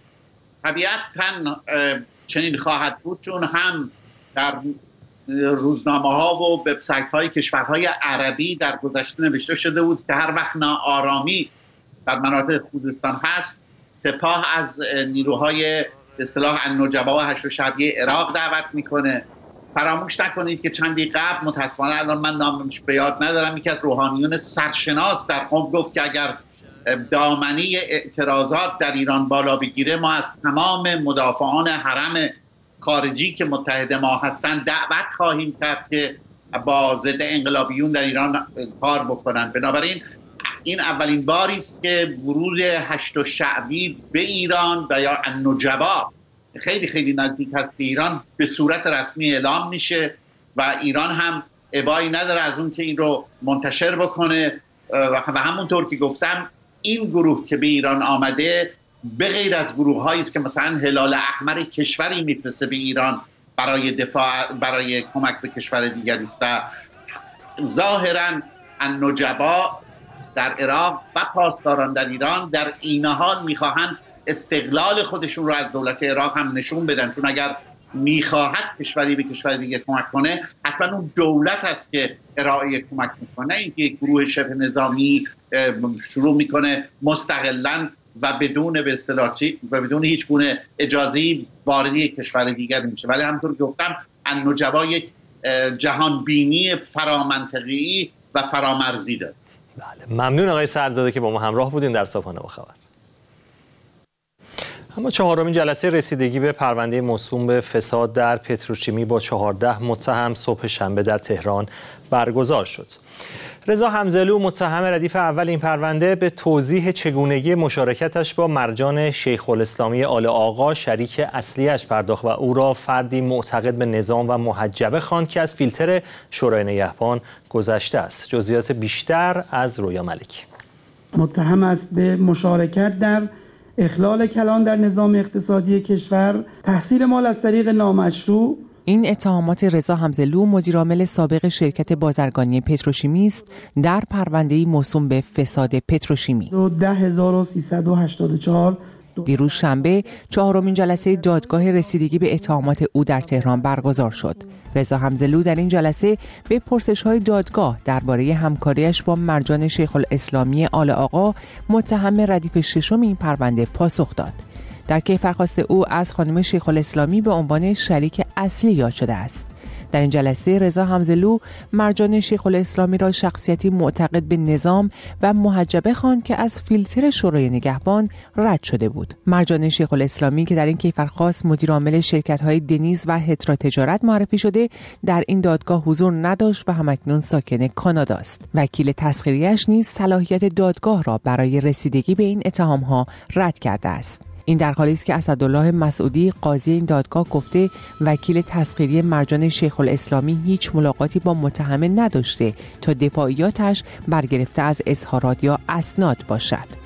طبیعتاً چنین خواهد بود، چون هم در روزنامه ها و وبسایت های کشورهای عربی در گذشته نوشته شده بود که هر وقت ناآرامی در مناطق خوزستان هست، سپاه از نیروهای به اصطلاح النجبا و هشت و شعبی عراق دعوت میکنه. فراموش نکنید که چندی قبل، متاسفانه الان من نامش به یاد ندارم، یکی از روحانیون سرشناس در قم گفت که اگر دامنه اعتراضات در ایران بالا بگیره ما از تمام مدافعان حرم خارجی که متحد ما هستند دعوت خواهیم کرد که با ضد انقلابیون در ایران کار بکنن. بنابراین این اولین باری است که ورود هشت و شعبی به ایران و یا النجبا خیلی خیلی نزدیک هست به ایران به صورت رسمی اعلام میشه و ایران هم ابایی نداره از اون که این رو منتشر بکنه. و همونطور که گفتم این گروه که به ایران آمده به غیر از گروه هایی است که مثلا هلال احمر کشوری میفرسته به ایران برای دفاع برای کمک به کشور دیگری است و ظاهرا النجبا در عراق و پاسداران در ایران در این حال میخواهند استقلال خودشون رو از دولت عراق هم نشون بدن، چون اگر میخواهد کشوری به کشور دیگه کمک کنه حتما اون دولت است که ارائه کمک میکنه، اینکه یک گروه شبه نظامی شروع میکنه مستقلاً و بدون به اصطلاح و بدون هیچ گونه اجازه‌ای واردی کشور دیگر میشه. ولی همونطور که گفتم النجبا یک جهان بینی فرامنطقی و فرامرزی داره. بله، ممنون آقای سرزاده که با ما همراه بودیم در صبحانه با خبر. اما چهارمین جلسه رسیدگی به پرونده موسوم به فساد در پتروشیمی با چهارده متهم صبح شنبه در تهران برگزار شد. رضا حمزلو، متهم ردیف اول این پرونده، به توضیح چگونگی مشارکتش با مرجان شیخ الاسلامی آل آقا شریک اصلیش پرداخت و او را فردی معتقد به نظام و محجبه خواند که از فیلتر شورای نگهبان گذشته است. جزئیات بیشتر از رویا ملکی. متهم است به مشارکت در اخلال کلان در نظام اقتصادی کشور، تحصیل مال از طریق نامشروع. این اتهامات رضا حمزلو، مدیرعامل سابق شرکت بازرگانی پتروشیمی است در پرونده‌ای موسوم به فساد پتروشیمی. ده هزار و سیصد و هشتاد و چهار دیروز شنبه چهارمین جلسه دادگاه رسیدگی به اتهامات او در تهران برگزار شد. رضا حمزلو در این جلسه به پرسش‌های دادگاه درباره همکاریش با مرجان شیخ الاسلامی آل آقا، متهم ردیف ششم این پرونده، پاسخ داد. در کیفرخواست او از خانم شیخ الاسلامی به عنوان شریک اصلی یاد شده است. در این جلسه رضا حمزلو مرجان شیخ الاسلامی را شخصیتی معتقد به نظام و محجبه خواند که از فیلتر شورای نگهبان رد شده بود. مرجان شیخ الاسلامی که در این کیفرخواست مدیرعامل شرکت‌های دنیز و هترا تجارت معرفی شده، در این دادگاه حضور نداشت و همکنون ساکن کانادا است. وکیل تسخیریش نیز صلاحیت دادگاه را برای رسیدگی به این اتهام‌ها رد کرده است. این در حالی است که اسدالله مسعودی، قاضی این دادگاه، گفته وکیل تسخیری مرجان شیخ الاسلامی هیچ ملاقاتی با متهم نداشته تا دفاعیاتش برگرفته از اظهارات یا اسناد باشد.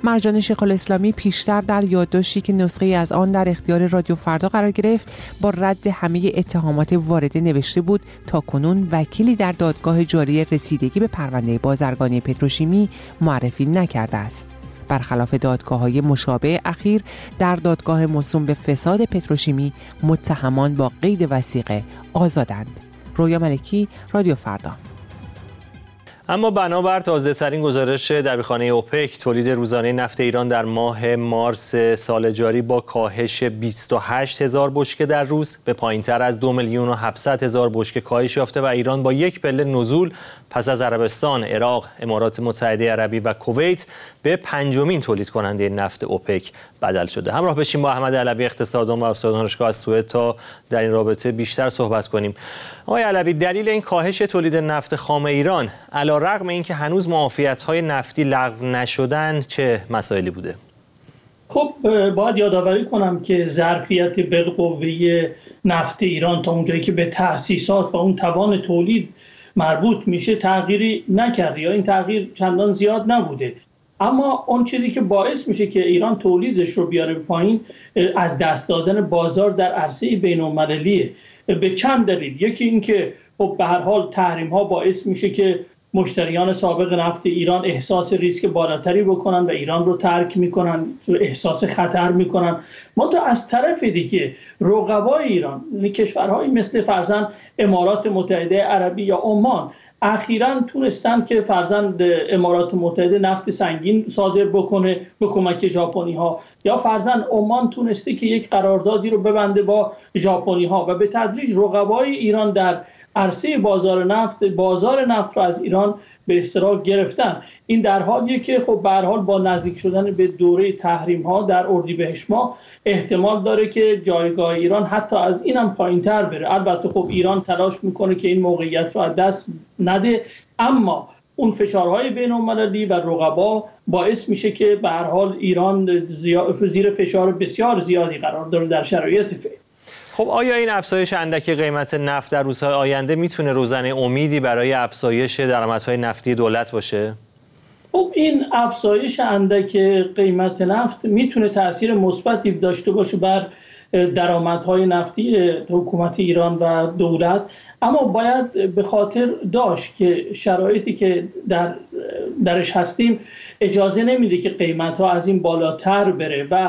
مرجان شیخ الاسلامی پیشتر در یادداشتی که نسخه از آن در اختیار رادیو فردا قرار گرفت با رد همه اتهامات وارده نوشته بود تاکنون وکیلی در دادگاه جاری رسیدگی به پرونده بازرگانی پتروشیمی معرفی نکرده است. برخلاف دادگاه‌های مشابه اخیر، در دادگاه موسوم به فساد پتروشیمی متهمان با قید وثیقه آزادند. رویا ملکی، رادیو فردا. اما بنابر تازه‌ترین گزارش دبیرخانه اوپک، تولید روزانه نفت ایران در ماه مارس سال جاری با کاهش بیست و هشت هزار بشکه در روز به پایین‌تر از دو میلیون و هفتصد هزار بشکه کاهش یافته و ایران با یک پله نزول پس از عربستان، عراق، امارات متحده عربی و کویت به پنجمین تولید کننده نفت اوپک بدل شده. همراه بشیم با احمد علوی، اقتصاددان و استاد دانشگاه از سوئد تا در این رابطه بیشتر صحبت کنیم. آقای علوی، دلیل این کاهش تولید نفت خام ایران علیرغم اینکه هنوز معافیت‌های نفتی لغو نشدن چه مسائلی بوده؟ خب باید یادآوری کنم که ظرفیت بالقوه نفت ایران تا اونجایی که به تأسیسات و اون توان تولید مربوط میشه تغییری نکرده یا این تغییر چندان زیاد نبوده. اما اون چیزی که باعث میشه که ایران تولیدش رو بیاره پایین از دست دادن بازار در عرصه بین‌المللیه. به چند دلیل. یکی این که خب به هر حال تحریم ها باعث میشه که مشتریان سابق نفت ایران احساس ریسک بالاتری بکنن و ایران رو ترک میکنن، احساس خطر میکنن. منتها از طرف دیگه رقبای ایران، کشورهایی مثل فرضاً امارات متحده عربی یا عمان، اخیراً تونستن که فرضاً امارات متحده نفت سنگین صادر بکنه به کمک ژاپنی ها، یا فرضاً عمان تونسته که یک قراردادی رو ببنده با ژاپنی ها و به تدریج رقبای ایران در عرصه بازار نفت بازار نفت رو از ایران به اصطلاح گرفتن. این در حالیه که خب به هر حال با نزدیک شدن به دوره تحریم ها در اردیبهشت ماه احتمال داره که جایگاه ایران حتی از اینم پایین‌تر بره. البته خب ایران تلاش میکنه که این موقعیت رو از دست نده، اما اون فشارهای بین‌المللی و رقبا باعث میشه که به هر حال ایران زیر فشار بسیار زیادی قرار داره در شرایط فعلی. خب آیا این افزایش اندک قیمت نفت در روزهای آینده میتونه روزنه امیدی برای افزایش درآمدهای نفتی دولت باشه؟ خب این افزایش اندک قیمت نفت میتونه تأثیر مثبتی داشته باشه بر درآمدهای نفتی حکومت ایران و دولت، اما باید به خاطر داشت که شرایطی که در درش هستیم اجازه نمیده که قیمت‌ها از این بالاتر بره و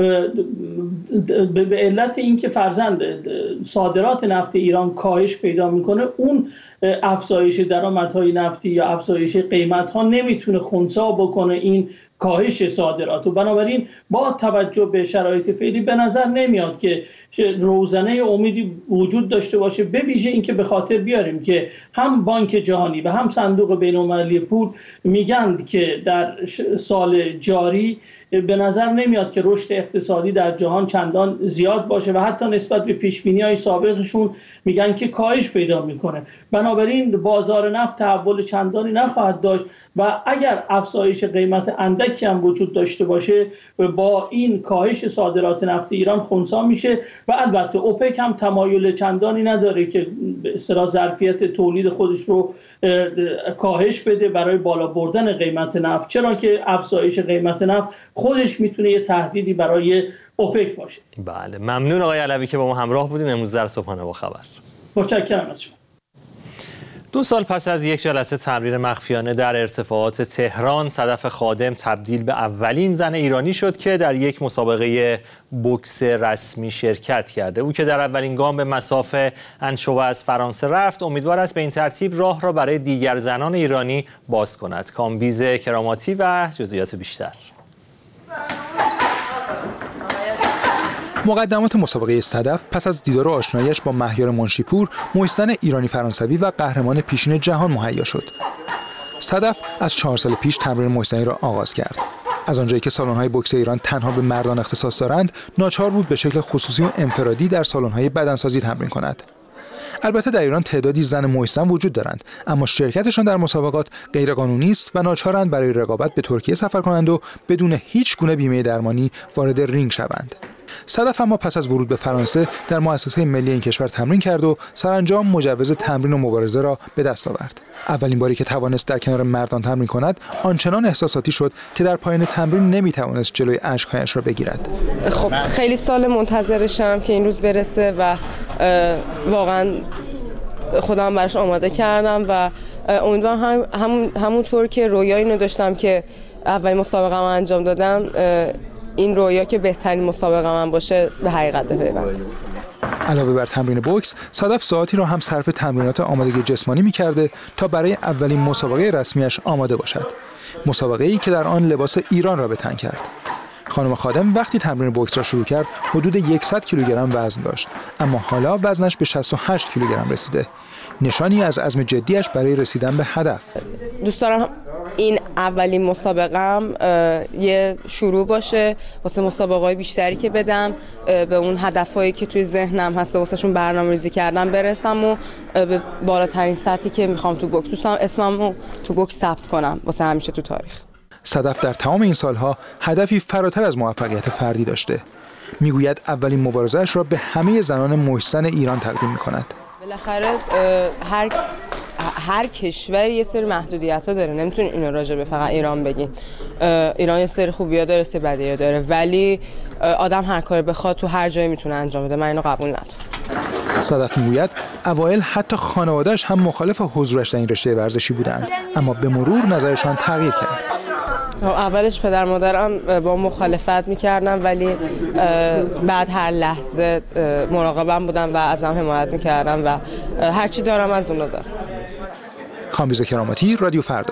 به علت اینکه فرضاً صادرات نفت ایران کاهش پیدا میکنه، اون افزایش درآمدهای نفتی یا افزایش قیمت‌ها نمیتونه خنثی بکنه این کاهش صادرات و بنابراین با توجه به شرایط فعلی به نظر نمیاد که روزنه امیدی وجود داشته باشه، به ویژه اینکه به خاطر بیاریم که هم بانک جهانی و هم صندوق بین‌المللی پول میگند که در سال جاری به نظر نمیاد که رشد اقتصادی در جهان چندان زیاد باشه و حتی نسبت به پیش‌بینی‌های سابقشون میگن که کاهش پیدا میکنه. بنابراین بازار نفت تحول چندانی نخواهد داشت و اگر افزایش قیمت اندکی هم وجود داشته باشه با این کاهش صادرات نفت ایران خنثی میشه و البته اوپک هم تمایل چندانی نداره که به اصطلاح ظرفیت تولید خودش رو کاهش بده برای بالا بردن قیمت نفت، چرا که افزایش قیمت نفت خودش میتونه یه تهدیدی برای اوپک باشه. بله، ممنون آقای علوی که با ما همراه بودین امروز در صبحانه با خبر. متشکرم از شما. دو سال پس از یک جلسه تمرین مخفیانه در ارتفاعات تهران، صدف خادم تبدیل به اولین زن ایرانی شد که در یک مسابقه بوکس رسمی شرکت کرده. او که در اولین گام به مصاف انشوه از فرانسه رفت، امیدوار است به این ترتیب راه را برای دیگر زنان ایرانی باز کند. کامبیز کراماتی و جزئیات بیشتر. مقدمات مسابقه صدف پس از دیدار و آشناییش با مهیار منشیپور، محسن ایرانی فرانسوی و قهرمان پیشین جهان مهیا شد. صدف از چهار سال پیش تمرین محسنی را آغاز کرد. از آنجایی که سالن‌های بوکس ایران تنها به مردان اختصاص دارند، ناچار بود به شکل خصوصی و انفرادی در سالن‌های بدنسازی تمرین کند. البته در ایران تعدادی زن محسن وجود دارند، اما شرکتشان در مسابقات غیرقانونی است و ناچارند برای رقابت به ترکیه سفر کنند و بدون هیچ گونه بیمه درمانی وارد رینگ شوند. صدف اما پس از ورود به فرانسه در مؤسسه ملی این کشور تمرین کرد و سرانجام مجوز تمرین و مبارزه را به دست آورد. اولین باری که توانست در کنار مردان تمرین کند، آنچنان احساساتی شد که در پایان تمرین نمیتوانست جلوی اشک‌هایش را بگیرد. خب خیلی سال منتظرشم که این روز برسه و واقعا خودم براش آماده کردم و امیدوارم هم همون همونطور که رویایی اینو داشتم که اولین مسابقه من انجام دادم، این رویا که بهترین مسابقه من باشه به حقیقت بپیوند. علاوه بر تمرین بوکس، صدف ساعتی را هم صرف تمرینات آمادگی جسمانی می‌کرده تا برای اولین مسابقه رسمیش آماده باشد. مسابقه‌ای که در آن لباس ایران را به تن کرد. خانم خادم وقتی تمرین بوکس را شروع کرد، حدود صد کیلوگرم وزن داشت، اما حالا وزنش به شصت و هشت کیلوگرم رسیده. نشانی از عزم جدیش برای رسیدن به هدف. دوست دارم این اولین مسابقه‌ام یه شروع باشه واسه مسابقه‌های بیشتری که بدم، به اون هدفایی که توی ذهنم هست و واسهشون برنامه‌ریزی کردم برسم و به بالاترین سطحی که میخوام تو بوکس. دوست دارم اسممو تو بوکس ثبت کنم واسه همیشه تو تاریخ. صدف در تمام این سالها هدفی فراتر از موفقیت فردی داشته. میگوید اولین مبارزه‌اش را به همه زنان محسن ایران تقدیم می‌کند. بالاخره هر هر کشور یه سری محدودیت‌ها داره، نمیتونین اینو راجع به فقط ایران بگین. ایران یه سری خوبی‌ها داره، سری بدی‌ها داره، ولی آدم هر کاری بخواد تو هر جایی میتونه انجام بده. من اینو قبول ندارم. صدف میگوید اوایل حتی خانواده‌اش هم مخالف حضورش در این رشته ورزشی بودند، اما به مرور نظرشان تغییر کرد. اولش پدر مادرم با مخالفت میکردن، ولی بعد هر لحظه مراقبم بودن و ازم حمایت میکردن و هرچی دارم از اون دارم. کامبیز کراماتی، رادیو فردا.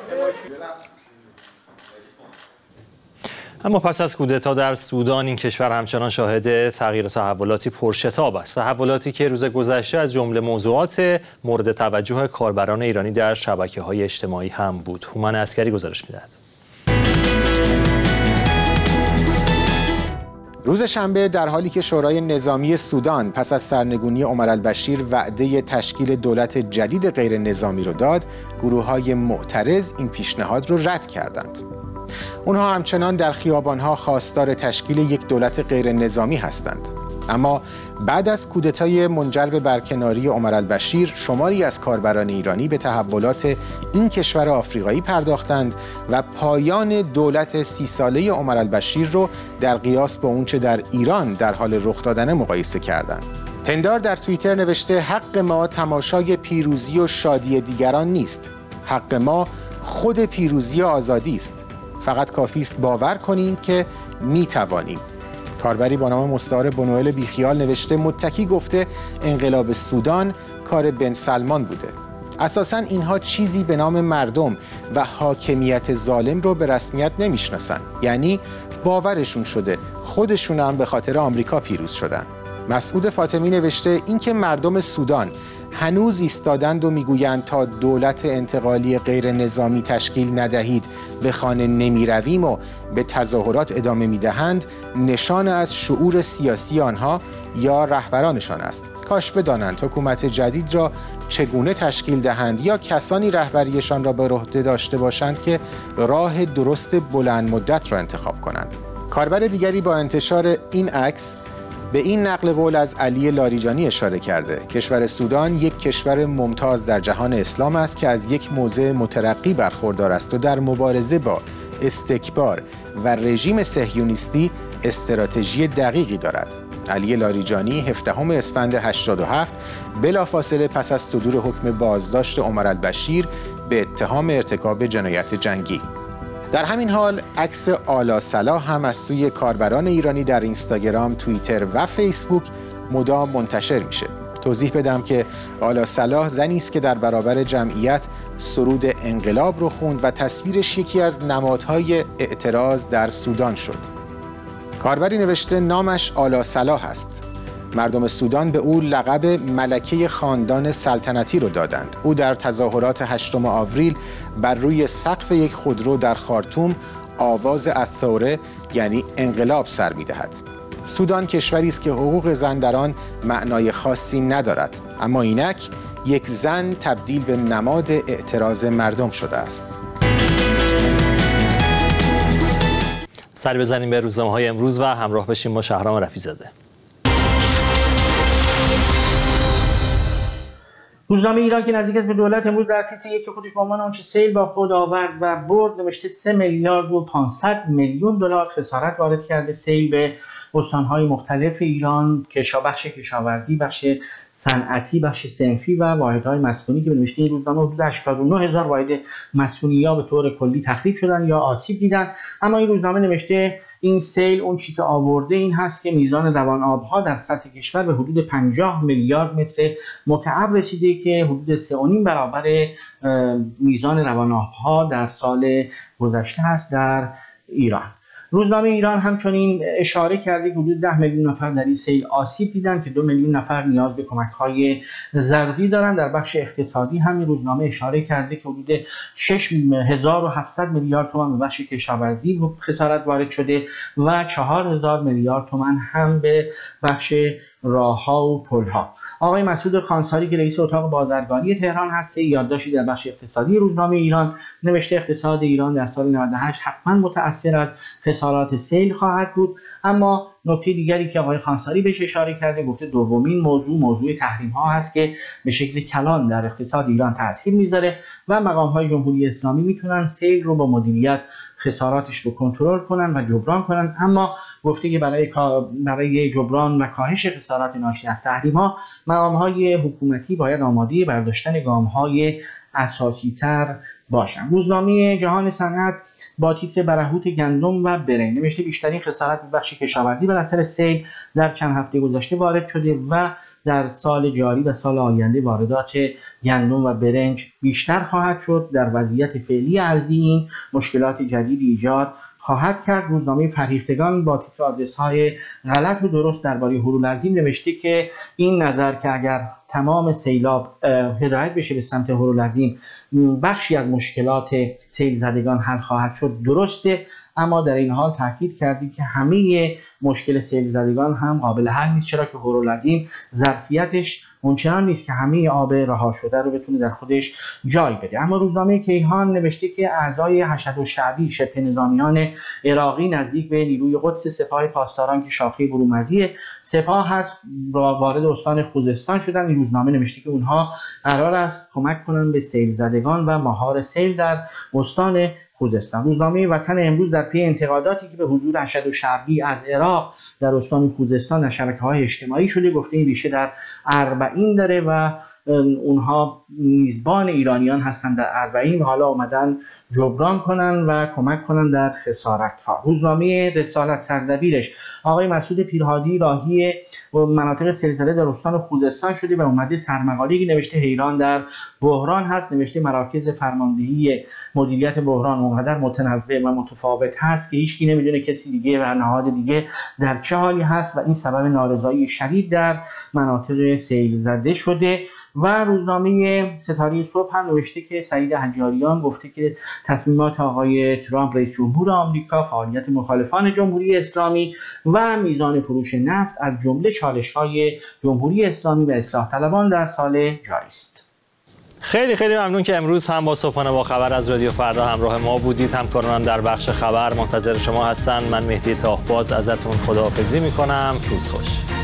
اما پس از کودتا در سودان، این کشور همچنان شاهد تغییر و تحولاتی پرشتاب است. تحولاتی که روز گذشته از جمله موضوعات مورد توجه کاربران ایرانی در شبکه‌های اجتماعی هم بود. هومن عسکری گزارش می‌دهد. روز شنبه در حالی که شورای نظامی سودان پس از سرنگونی عمر البشیر وعده تشکیل دولت جدید غیر نظامی رو داد، گروه‌های معترض این پیشنهاد رو رد کردند. اونها همچنان در خیابان‌ها خواستار تشکیل یک دولت غیر نظامی هستند. اما بعد از کودتای منجر به برکناری عمر البشیر، شماری از کاربران ایرانی به تحولات این کشور آفریقایی پرداختند و پایان دولت سی ساله عمر البشیر رو در قیاس با اونچه در ایران در حال رخ دادن مقایسه کردند. پندار در توییتر نوشته حق ما تماشای پیروزی و شادی دیگران نیست. حق ما خود پیروزی و آزادی است. فقط کافی است باور کنیم که میتوانیم. کاربری با نام مستعار بنوئل بیخیال نوشته متکی گفته انقلاب سودان کار بن سلمان بوده. اساساً اینها چیزی به نام مردم و حاکمیت ظالم رو به رسمیت نمیشناسن، یعنی باورشون شده خودشون هم به خاطر آمریکا پیروز شدن. مسعود فاطمی نوشته اینکه مردم سودان هنوز ایستادند و میگویند تا دولت انتقالی غیر نظامی تشکیل ندهید به خانه نمی رویم و به تظاهرات ادامه میدهند، نشان از شعور سیاسی آنها یا رهبرانشان است. کاش بدانند حکومت جدید را چگونه تشکیل دهند یا کسانی رهبریشان را به عهده داشته باشند که راه درست بلند مدت را انتخاب کنند. کاربر دیگری با انتشار این عکس به این نقل قول از علی لاریجانی اشاره کرده. کشور سودان یک کشور ممتاز در جهان اسلام است که از یک موضع مترقی برخوردار است و در مبارزه با استکبار و رژیم صهیونیستی استراتژی دقیقی دارد. علی لاریجانی هفدهم اسفند هشتاد و هفت بلافاصله پس از صدور حکم بازداشت عمر البشیر به اتهام ارتکاب جنایت جنگی. در همین حال عکس آلا صلاح هم از سوی کاربران ایرانی در اینستاگرام، توییتر و فیسبوک مدام منتشر میشه. توضیح بدم که آلا صلاح زنی است که در برابر جمعیت سرود انقلاب رو خوند و تصویرش یکی از نمادهای اعتراض در سودان شد. کاربری نوشته نامش آلا صلاح است. مردم سودان به او لقب ملکه خاندان سلطنتی رو دادند. او در تظاهرات هشتم آوریل بر روی سقف یک خودرو در خارتوم آواز الثوره یعنی انقلاب سر می‌دهد. سودان کشوری است که حقوق زن در آن معنای خاصی ندارد، اما اینک یک زن تبدیل به نماد اعتراض مردم شده است. سری بزنیم به روزنامه‌های امروز و همراه بشیم با شهرام رفیع‌زاده. روزنامه ایران که نزدیک است به دولت امروز در تیتر یک خودش با عنوان آنچه سیل با خود آورد و برد نوشته سه میلیارد و پانصد میلیون دلار خسارت وارد کرده سیل به استان‌های مختلف ایران، کشاورزی، کشاورزی، بخش صنعتی، بخش صنفی و واحدهای مسکونی که به نوشته این روزنامه حدود هشتاد و نه هزار واحد مسکونی یا به طور کلی تخریب شدن یا آسیب دیدن. اما این روزنامه نوشته این سیل اون چیزی که آورده این هست که میزان روان آبها در سطح کشور به حدود پنجاه میلیارد متر مکعب رسیده که حدود سه و نیم برابر میزان روان آبها در سال گذشته هست در ایران. روزنامه ایران همچنین اشاره کرده که حدود ده میلیون نفر در این سیل آسیب دیدن که دو میلیون نفر نیاز به کمک‌های ضروری دارند. در بخش اقتصادی همین روزنامه اشاره کرده که حدود شش هزار و هفتصد میلیارد تومان به بخش کشاورزی خسارت وارد شده و چهار هزار میلیارد تومان هم به بخش راه‌ها و پل‌ها. آقای مسعود خانساری که رئیس اتاق بازرگانی تهران هست یادداشتی در بخش اقتصادی روزنامه ایران نوشته اقتصاد ایران در سال نود و هشت حتما متأثر از خسارات سیل خواهد بود. اما نکته دیگری که آقای خانساری بهش اشاره کرده گفته دومین موضوع موضوع تحریم ها هست که به شکل کلان در اقتصاد ایران تاثیر میذاره و مقام های جمهوری اسلامی میتونن سیل رو با مدیریت خساراتش رو کنترل کنن و جبران کنن. اما گفته که برای برای جبران و کاهش خسارات ناشی از تحریم‌ها مقام‌های حکومتی باید آماده برداشتن گام‌های اساسی‌تر باشند. روزنامه جهان صنعت با تیتر برهوت گندم و برنج نوشته بیشترین خسارت به بخش کشاورزی بر اثر سیل در چند هفته گذشته وارد شده و در سال جاری و سال آینده واردات گندم و برنج بیشتر خواهد شد. در وضعیت فعلی ارزی این مشکلات جدید ایجاد خواهد کرد. روزنامه فرهیختگان با تیتر آدرس‌های غلط و درست درباره هورالعظیم نوشته که این نظر که اگر تمام سیلاب هدایت بشه به سمت هورالعظیم بخشی از مشکلات سیل زدگان حل خواهد شد درسته، اما در این حال تاکید کردیم که همه مشکل سیل زدگان هم قابل حل نیست، چرا که هورالعظیم ظرفیتش اونچنان نیست که همه آب رها شده رو بتونه در خودش جای بده. اما روزنامه کیهان نوشته که اعضای حشد الشعبی شبه نظامیان عراقی نزدیک به نیروی قدس سپاه پاسداران که شاخه برومندی سپاه هست وارد استان خوزستان شدن. این روزنامه نوشته که اونها قرار است کمک کنند به سیل زدگان و مهار سیل در استان خوزستان. روزنامه وطن امروز در پی انتقاداتی که به حضور حشد الشعبی از عراق در استان خوزستان در شبکه‌های اجتماعی شده گفته این ریشه در اربعین داره و اونها میزبان ایرانیان هستند در اربعین و حالا اومدن جبران کنن و کمک کنن در خسارت ها. روزنامه رسالت سردبیرش آقای مسعود پیرهادی راهی مناطق سیل‌زده در استان خوزستان شده و اومده سرمقاله‌ای نوشته حیران در بحران هست. نوشته مراکز فرماندهی مدیریت بحران اونقدر متنوع و متفاوت هست که هیچکی نمیدونه کسی دیگه و نهاد دیگه در چه حالی هست و این سبب نارضایی شدید در مناطق سیل زده شده. و روزنامه ستاره صبح هم نوشته که سعید حجاریان گفته که تصمیمات آقای ترامپ رئیس جمهور آمریکا، فعالیت مخالفان جمهوری اسلامی و میزان فروش نفت از جمله چالش‌های جمهوری اسلامی و اصلاح طلبان در سال جاری است. خیلی خیلی ممنون که امروز هم با صبحانه با خبر از رادیو فردا همراه ما بودید. همکارانم در بخش خبر منتظر شما هستن. من مهدی تاهباز ازتون خداحافظی میکنم. روز خوش.